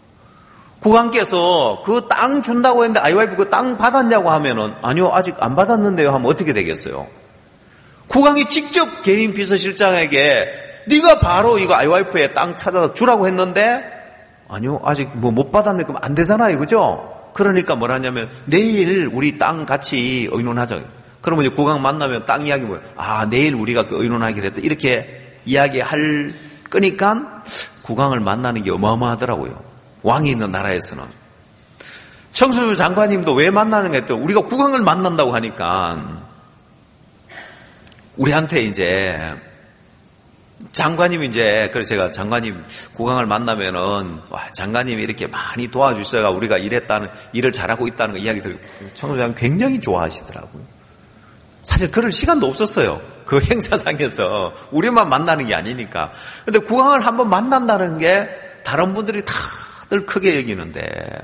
국왕께서 그 땅 준다고 했는데 아이와이프 그 땅 받았냐고 하면은 아니요 아직 안 받았는데요 하면 어떻게 되겠어요? 국왕이 직접 개인 비서실장에게 네가 바로 이거 아이와이프의 땅 찾아서 주라고 했는데 아니요 아직 뭐 못 받았네 그럼 안 되잖아요, 그죠? 그러니까 뭘 하냐면 내일 우리 땅 같이 의논하자. 그러면 이제 국왕 만나면 땅 이야기 뭐예요? 아 내일 우리가 그 의논하기로 했다 이렇게 이야기할 거니까 국왕을 만나는 게 어마어마하더라고요. 왕이 있는 나라에서는. 청소부 장관님도 왜 만나는 게 했더니 우리가 국왕을 만난다고 하니까 우리한테 이제 장관님 이제 그래서 제가 장관님 국왕을 만나면은 와 장관님이 이렇게 많이 도와주셔가 우리가 이랬다는 일을 잘하고 있다는 거 이야기 들고 청소장 굉장히 좋아하시더라고요. 사실 그럴 시간도 없었어요. 그 행사장에서 우리만 만나는 게 아니니까. 근데 국왕을 한번 만난다는 게 다른 분들이 다들 크게 여기는데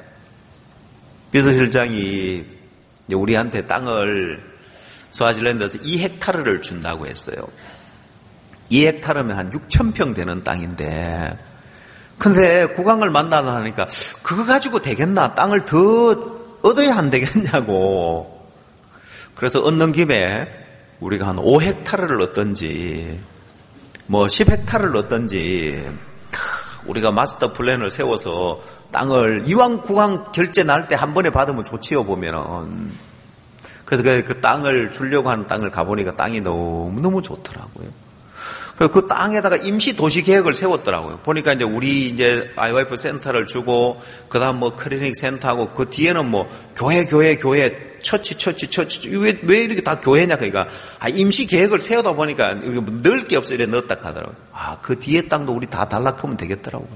비서실장이 우리한테 땅을 스와질랜드에서 이 헥타르를 준다고 했어요. 이 헥타르면 한 육천 평 되는 땅인데 근데 국왕을 만나려 하니까 그거 가지고 되겠나? 땅을 더 얻어야 안 되겠냐고. 그래서 얻는 김에 우리가 한 오 헥타르를 얻든지 뭐 십 헥타르를 얻든지 우리가 마스터 플랜을 세워서 땅을 이왕 국왕 결제 날 때 한 번에 받으면 좋지요 보면은. 그래서 그 땅을 주려고 하는 땅을 가보니까 땅이 너무너무 좋더라고요. 그래서 그 땅에다가 임시 도시 계획을 세웠더라고요. 보니까 이제 우리 이제 아이와이프 센터를 주고, 그 다음 뭐 클리닉 센터하고, 그 뒤에는 뭐 교회, 교회, 교회, 처치, 처치, 처치, 왜, 왜 이렇게 다 교회냐, 그러니까. 아, 임시 계획을 세우다 보니까 넣을 게 없어 이래 넣었다 하더라고요. 아, 그 뒤에 땅도 우리 다 달라크면 되겠더라고요.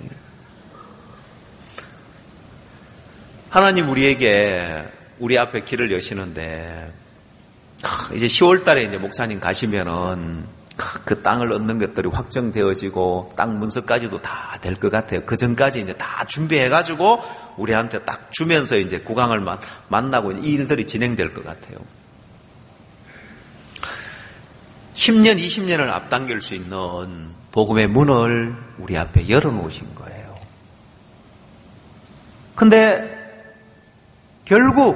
하나님 우리에게, 우리 앞에 길을 여시는데, 이제 시월 달에 이제 목사님 가시면은, 그 땅을 얻는 것들이 확정되어지고 땅 문서까지도 다 될 것 같아요. 그 전까지 이제 다 준비해가지고 우리한테 딱 주면서 이제 국왕을 만나고 이 일들이 진행될 것 같아요. 십 년, 이십 년을 앞당길 수 있는 복음의 문을 우리 앞에 열어놓으신 거예요. 근데 결국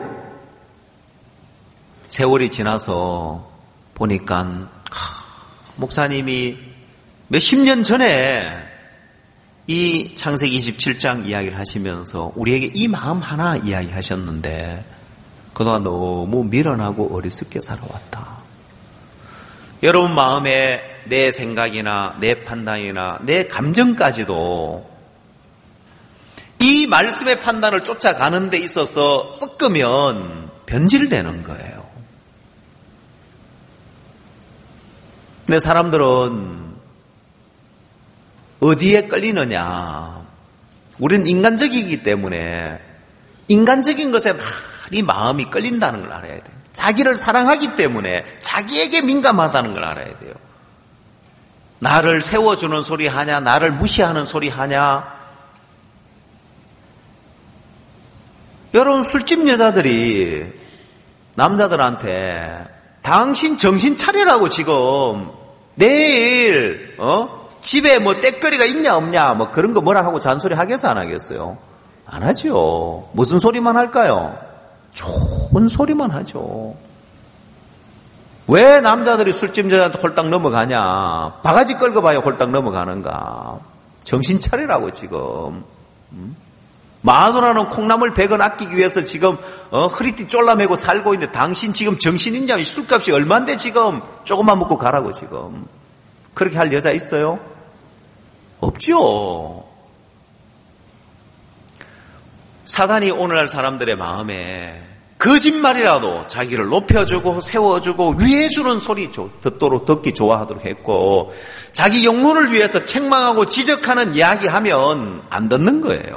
세월이 지나서 보니까 목사님이 몇십 년 전에 이 창세기 이십칠 장 이야기를 하시면서 우리에게 이 마음 하나 이야기하셨는데 그동안 너무 미련하고 어리석게 살아왔다. 여러분 마음에 내 생각이나 내 판단이나 내 감정까지도 이 말씀의 판단을 쫓아가는 데 있어서 섞으면 변질되는 거예요. 근데 사람들은 어디에 끌리느냐? 우리는 인간적이기 때문에 인간적인 것에 많이 마음이 끌린다는 걸 알아야 돼요. 자기를 사랑하기 때문에 자기에게 민감하다는 걸 알아야 돼요. 나를 세워주는 소리 하냐? 나를 무시하는 소리 하냐? 여러분 술집 여자들이 남자들한테 당신 정신 차리라고 지금 내일 어 집에 뭐 떼거리가 있냐 없냐 뭐 그런 거 뭐라 하고 잔소리 하겠어 안 하겠어요? 안 하죠. 무슨 소리만 할까요? 좋은 소리만 하죠. 왜 남자들이 술집 여자한테 홀딱 넘어가냐? 바가지 끌고 봐야 홀딱 넘어가는가? 정신 차리라고 지금. 음? 마누라는 콩나물 백 원 아끼기 위해서 지금 어, 허리띠 쫄라매고 살고 있는데 당신 지금 정신 있냐? 술값이 얼만데 지금 조금만 먹고 가라고 지금. 그렇게 할 여자 있어요? 없죠. 사단이 오늘날 사람들의 마음에 거짓말이라도 자기를 높여주고 세워주고 위해주는 소리 듣도록 듣기 좋아하도록 했고, 자기 영혼을 위해서 책망하고 지적하는 이야기하면 안 듣는 거예요.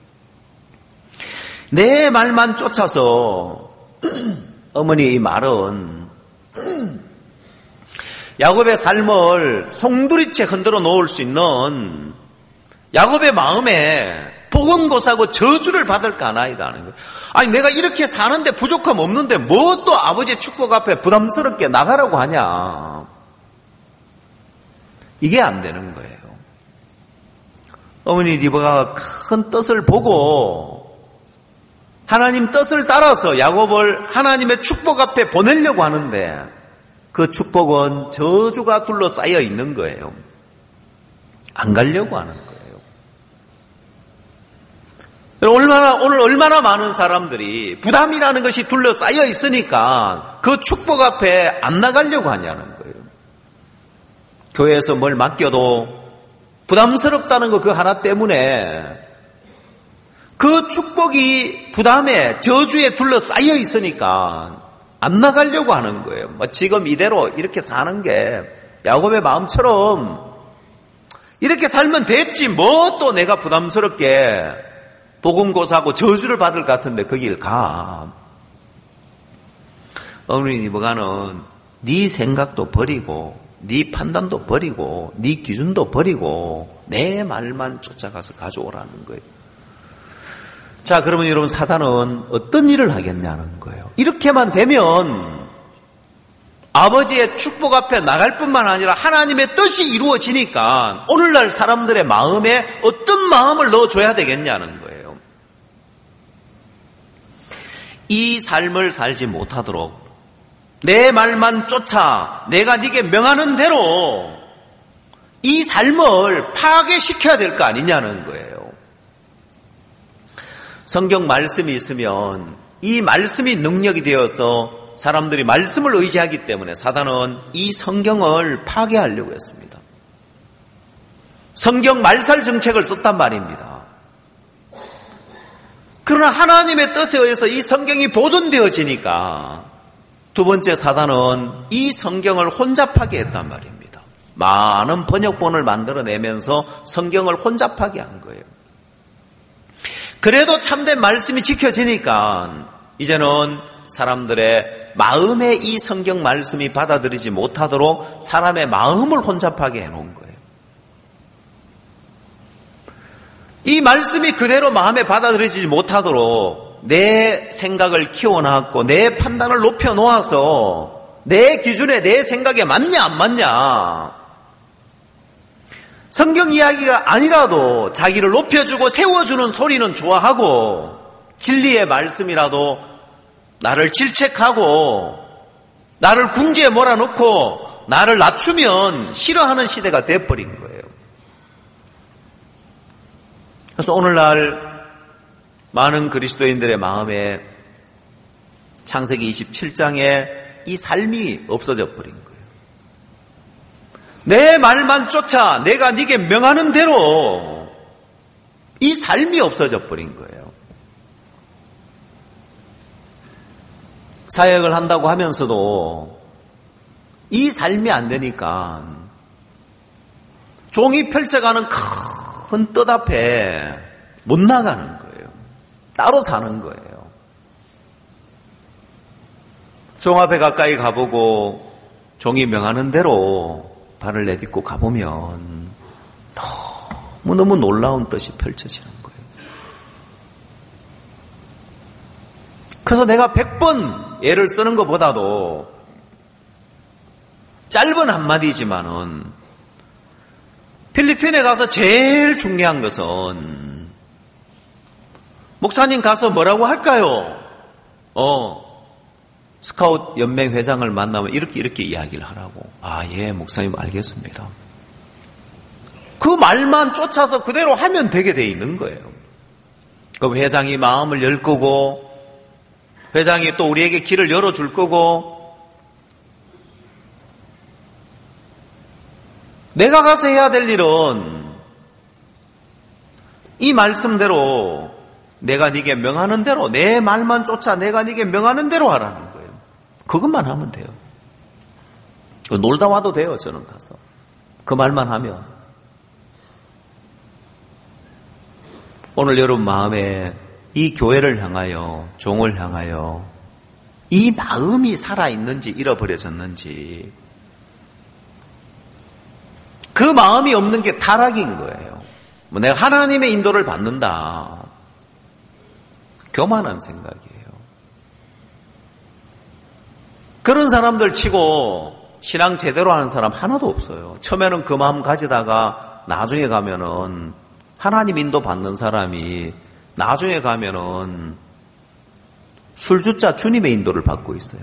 내 말만 쫓아서 어머니의 이 말은 야곱의 삶을 송두리째 흔들어 놓을 수 있는 야곱의 마음에 보건고사고 저주를 받을까 하나이다는 거예요. 아니 내가 이렇게 사는데 부족함 없는데 뭐 또 아버지의 축복 앞에 부담스럽게 나가라고 하냐. 이게 안 되는 거예요. 어머니 리브가 큰 뜻을 보고 하나님 뜻을 따라서 야곱을 하나님의 축복 앞에 보내려고 하는데 그 축복은 저주가 둘러싸여 있는 거예요. 안 가려고 하는 거예요. 얼마나, 오늘 얼마나 많은 사람들이 부담이라는 것이 둘러싸여 있으니까 그 축복 앞에 안 나가려고 하냐는 거예요. 교회에서 뭘 맡겨도 부담스럽다는 거 그 하나 때문에 그 축복이 부담에 저주에 둘러싸여 있으니까 안 나가려고 하는 거예요. 뭐 지금 이대로 이렇게 사는 게 야곱의 마음처럼 이렇게 살면 됐지 뭐 또 내가 부담스럽게 복음고사하고 저주를 받을 것 같은데 거길 가. 어머니 리브가는 네 생각도 버리고 네 판단도 버리고 네 기준도 버리고 내 말만 쫓아가서 가져오라는 거예요. 자, 그러면 여러분 사단은 어떤 일을 하겠냐는 거예요. 이렇게만 되면 아버지의 축복 앞에 나갈 뿐만 아니라 하나님의 뜻이 이루어지니까 오늘날 사람들의 마음에 어떤 마음을 넣어줘야 되겠냐는 거예요. 이 삶을 살지 못하도록 내 말만 쫓아 내가 네게 명하는 대로 이 삶을 파괴시켜야 될 거 아니냐는 거예요. 성경 말씀이 있으면 이 말씀이 능력이 되어서 사람들이 말씀을 의지하기 때문에 사단은 이 성경을 파괴하려고 했습니다. 성경 말살 정책을 썼단 말입니다. 그러나 하나님의 뜻에 의해서 이 성경이 보존되어지니까 두 번째 사단은 이 성경을 혼잡하게 했단 말입니다. 많은 번역본을 만들어내면서 성경을 혼잡하게 한 거예요. 그래도 참된 말씀이 지켜지니까 이제는 사람들의 마음에 이 성경 말씀이 받아들이지 못하도록 사람의 마음을 혼잡하게 해놓은 거예요. 이 말씀이 그대로 마음에 받아들이지 못하도록 내 생각을 키워놨고 내 판단을 높여놓아서 내 기준에 내 생각에 맞냐 안 맞냐 성경 이야기가 아니라도 자기를 높여주고 세워주는 소리는 좋아하고 진리의 말씀이라도 나를 질책하고 나를 궁지에 몰아놓고 나를 낮추면 싫어하는 시대가 돼버린 거예요. 그래서 오늘날 많은 그리스도인들의 마음에 창세기 이십칠 장에 이 삶이 없어져 버린 거예요. 내 말만 쫓아 내가 네게 명하는 대로 이 삶이 없어져 버린 거예요. 사역을 한다고 하면서도 이 삶이 안 되니까 종이 펼쳐가는 큰 뜻 앞에 못 나가는 거예요. 따로 사는 거예요. 종 앞에 가까이 가보고 종이 명하는 대로 발을 내딛고 가보면 너무너무 놀라운 뜻이 펼쳐지는 거예요. 그래서 내가 백 번 예를 쓰는 것보다도 짧은 한마디지만은 필리핀에 가서 제일 중요한 것은 목사님 가서 뭐라고 할까요? 어, 스카웃 연맹 회장을 만나면 이렇게 이렇게 이야기를 하라고. 아, 예, 목사님 알겠습니다. 그 말만 쫓아서 그대로 하면 되게 돼 있는 거예요. 그 회장이 마음을 열 거고 회장이 또 우리에게 길을 열어줄 거고 내가 가서 해야 될 일은 이 말씀대로 내가 네게 명하는 대로, 내 말만 쫓아 내가 네게 명하는 대로 하라는 거예요. 그것만 하면 돼요. 놀다 와도 돼요. 저는 가서 그 말만 하면. 오늘 여러분 마음에 이 교회를 향하여, 종을 향하여 이 마음이 살아있는지 잃어버려졌는지, 그 마음이 없는 게 타락인 거예요. 뭐 내가 하나님의 인도를 받는다, 교만한 생각이에요. 그런 사람들 치고 신앙 제대로 하는 사람 하나도 없어요. 처음에는 그 마음 가지다가 나중에 가면은 하나님 인도 받는 사람이 나중에 가면은 술주자 주님의 인도를 받고 있어요.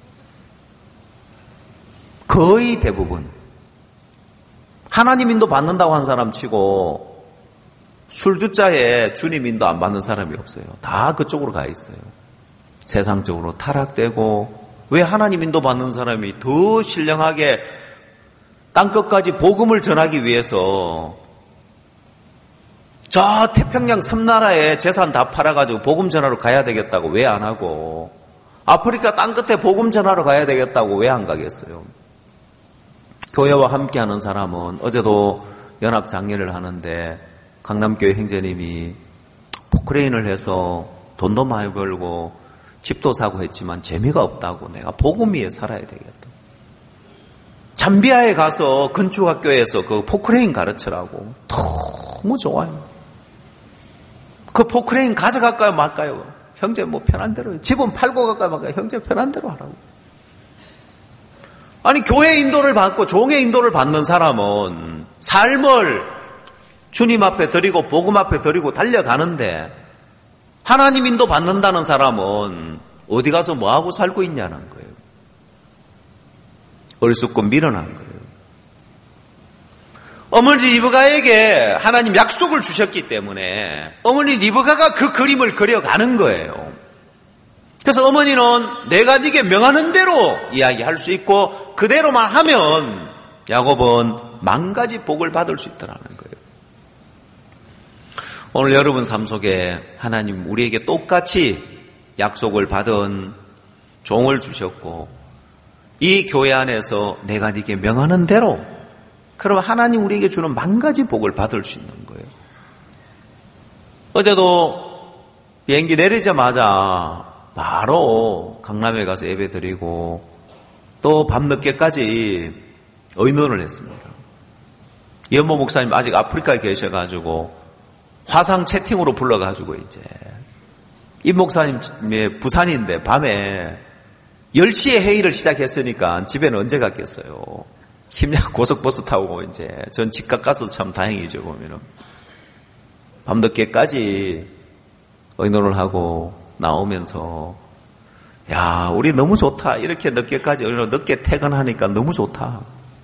거의 대부분. 하나님 인도 받는다고 한 사람 치고 술주자에 주님 인도 안 받는 사람이 없어요. 다 그쪽으로 가 있어요. 세상적으로 타락되고, 왜 하나님 인도 받는 사람이 더 신령하게 땅끝까지 복음을 전하기 위해서 저 태평양 섬나라에 재산 다 팔아가지고 복음 전하러 가야 되겠다고 왜 안 하고, 아프리카 땅끝에 복음 전하러 가야 되겠다고 왜 안 가겠어요? 교회와 함께하는 사람은, 어제도 연합장례를 하는데 강남교회 형제님이 포크레인을 해서 돈도 많이 벌고 집도 사고 했지만 재미가 없다고, 내가 복음 위에 살아야 되겠다. 잠비아에 가서 건축학교에서 그 포크레인 가르치라고. 너무 좋아요. 그 포크레인 가져갈까요 말까요? 형제 뭐 편한 대로. 집은 팔고 갈까요 말까요? 형제 편한 대로 하라고. 아니, 교회 인도를 받고 종의 인도를 받는 사람은 삶을 주님 앞에 드리고 복음 앞에 드리고 달려가는데, 하나님 인도 받는다는 사람은 어디 가서 뭐하고 살고 있냐는 거예요. 어리석고 미련한 거예요. 어머니 리브가에게 하나님 약속을 주셨기 때문에 어머니 리브가가 그 그림을 그려가는 거예요. 그래서 어머니는 내가 네게 명하는 대로 이야기할 수 있고, 그대로만 하면 야곱은 만 가지 복을 받을 수 있다는 거예요. 오늘 여러분 삶 속에 하나님 우리에게 똑같이 약속을 받은 종을 주셨고, 이 교회 안에서 내가 네게 명하는 대로, 그럼 하나님 우리에게 주는 만 가지 복을 받을 수 있는 거예요. 어제도 비행기 내리자마자 바로 강남에 가서 예배 드리고 또 밤늦게까지 의논을 했습니다. 연모 목사님 아직 아프리카에 계셔가지고 화상 채팅으로 불러가지고 이제 이 목사님 부산인데 밤에 열 시에 회의를 시작했으니까 집에는 언제 갔겠어요. 심야 고속버스 타고 이제 전 집값 가서 참 다행이죠. 보면은 밤늦게까지 의논을 하고 나오면서, 야, 우리 너무 좋다. 이렇게 늦게까지 의논, 늦게 퇴근하니까 너무 좋다.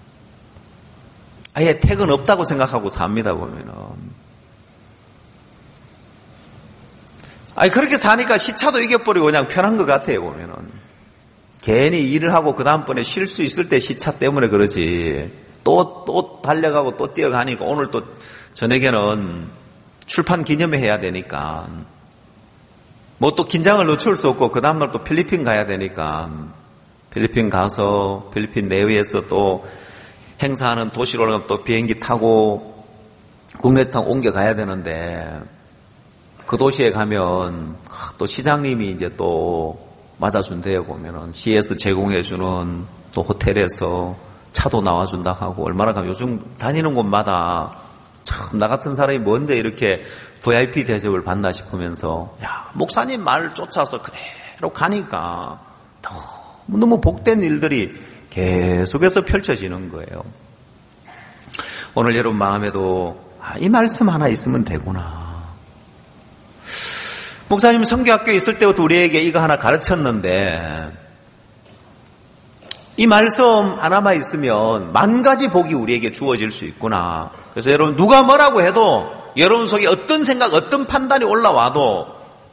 아예 퇴근 없다고 생각하고 삽니다. 보면은. 아니, 그렇게 사니까 시차도 이겨버리고 그냥 편한 것 같아요, 보면은. 괜히 일을 하고 그 다음번에 쉴 수 있을 때 시차 때문에 그러지. 또, 또 달려가고 또 뛰어가니까 오늘 또 저녁에는 출판 기념회 해야 되니까. 뭐 또 긴장을 늦출 수 없고 그 다음날 또 필리핀 가야 되니까. 필리핀 가서 필리핀 내외에서 또 행사하는 도시로 올라가면 또 비행기 타고 국내탕 옮겨가야 되는데, 그 도시에 가면 또 시장님이 이제 또 맞아준대요. 보면은 시에서 제공해주는 또 호텔에서 차도 나와준다 하고, 얼마나 가면 요즘 다니는 곳마다 참 나 같은 사람이 뭔데 이렇게 브이아이피 대접을 받나 싶으면서, 야, 목사님 말 쫓아서 그대로 가니까 너무너무 복된 일들이 계속해서 펼쳐지는 거예요. 오늘 여러분 마음에도 아, 이 말씀 하나 있으면 되구나. 목사님 선교학교에 있을 때부터 우리에게 이거 하나 가르쳤는데, 이 말씀 하나만 있으면 만 가지 복이 우리에게 주어질 수 있구나. 그래서 여러분 누가 뭐라고 해도, 여러분 속에 어떤 생각, 어떤 판단이 올라와도,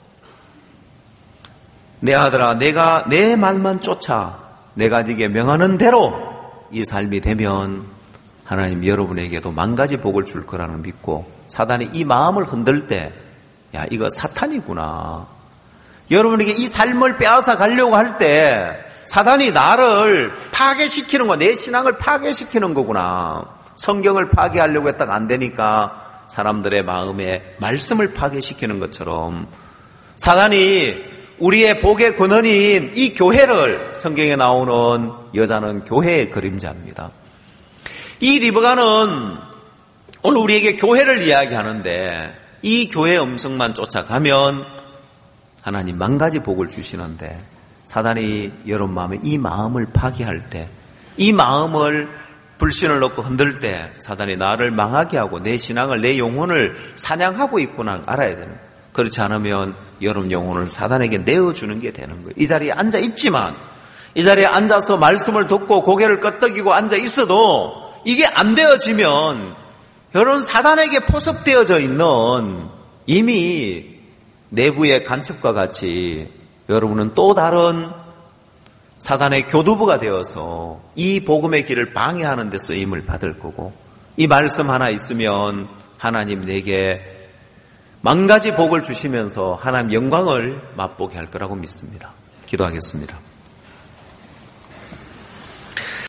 내 아들아, 내가 내 말만 쫓아 내가 네게 명하는 대로 이 삶이 되면 하나님 여러분에게도 만 가지 복을 줄 거라는 믿고, 사단이 이 마음을 흔들 때 야, 이거 사탄이구나. 여러분에게 이 삶을 빼앗아 가려고 할 때 사탄이 나를 파괴시키는 거, 내 신앙을 파괴시키는 거구나. 성경을 파괴하려고 했다가 안 되니까 사람들의 마음에 말씀을 파괴시키는 것처럼 사탄이 우리의 복의 근원인 이 교회를, 성경에 나오는 여자는 교회의 그림자입니다. 이 리브가는 오늘 우리에게 교회를 이야기하는데 이 교회의 음성만 쫓아가면 하나님 만 가지 복을 주시는데 사단이 여러분 마음에 이 마음을 파괴할 때, 이 마음을 불신을 넣고 흔들 때 사단이 나를 망하게 하고 내 신앙을, 내 영혼을 사냥하고 있구나 알아야 되는 거예요. 그렇지 않으면 여러분 영혼을 사단에게 내어주는 게 되는 거예요. 이 자리에 앉아 있지만, 이 자리에 앉아서 말씀을 듣고 고개를 끄덕이고 앉아 있어도 이게 안 되어지면 여러분 사단에게 포섭되어져 있는 이미 내부의 간첩과 같이 여러분은 또 다른 사단의 교두부가 되어서 이 복음의 길을 방해하는 데 쓰임을 받을 거고, 이 말씀 하나 있으면 하나님 내게 만 가지 복을 주시면서 하나님 영광을 맛보게 할 거라고 믿습니다. 기도하겠습니다.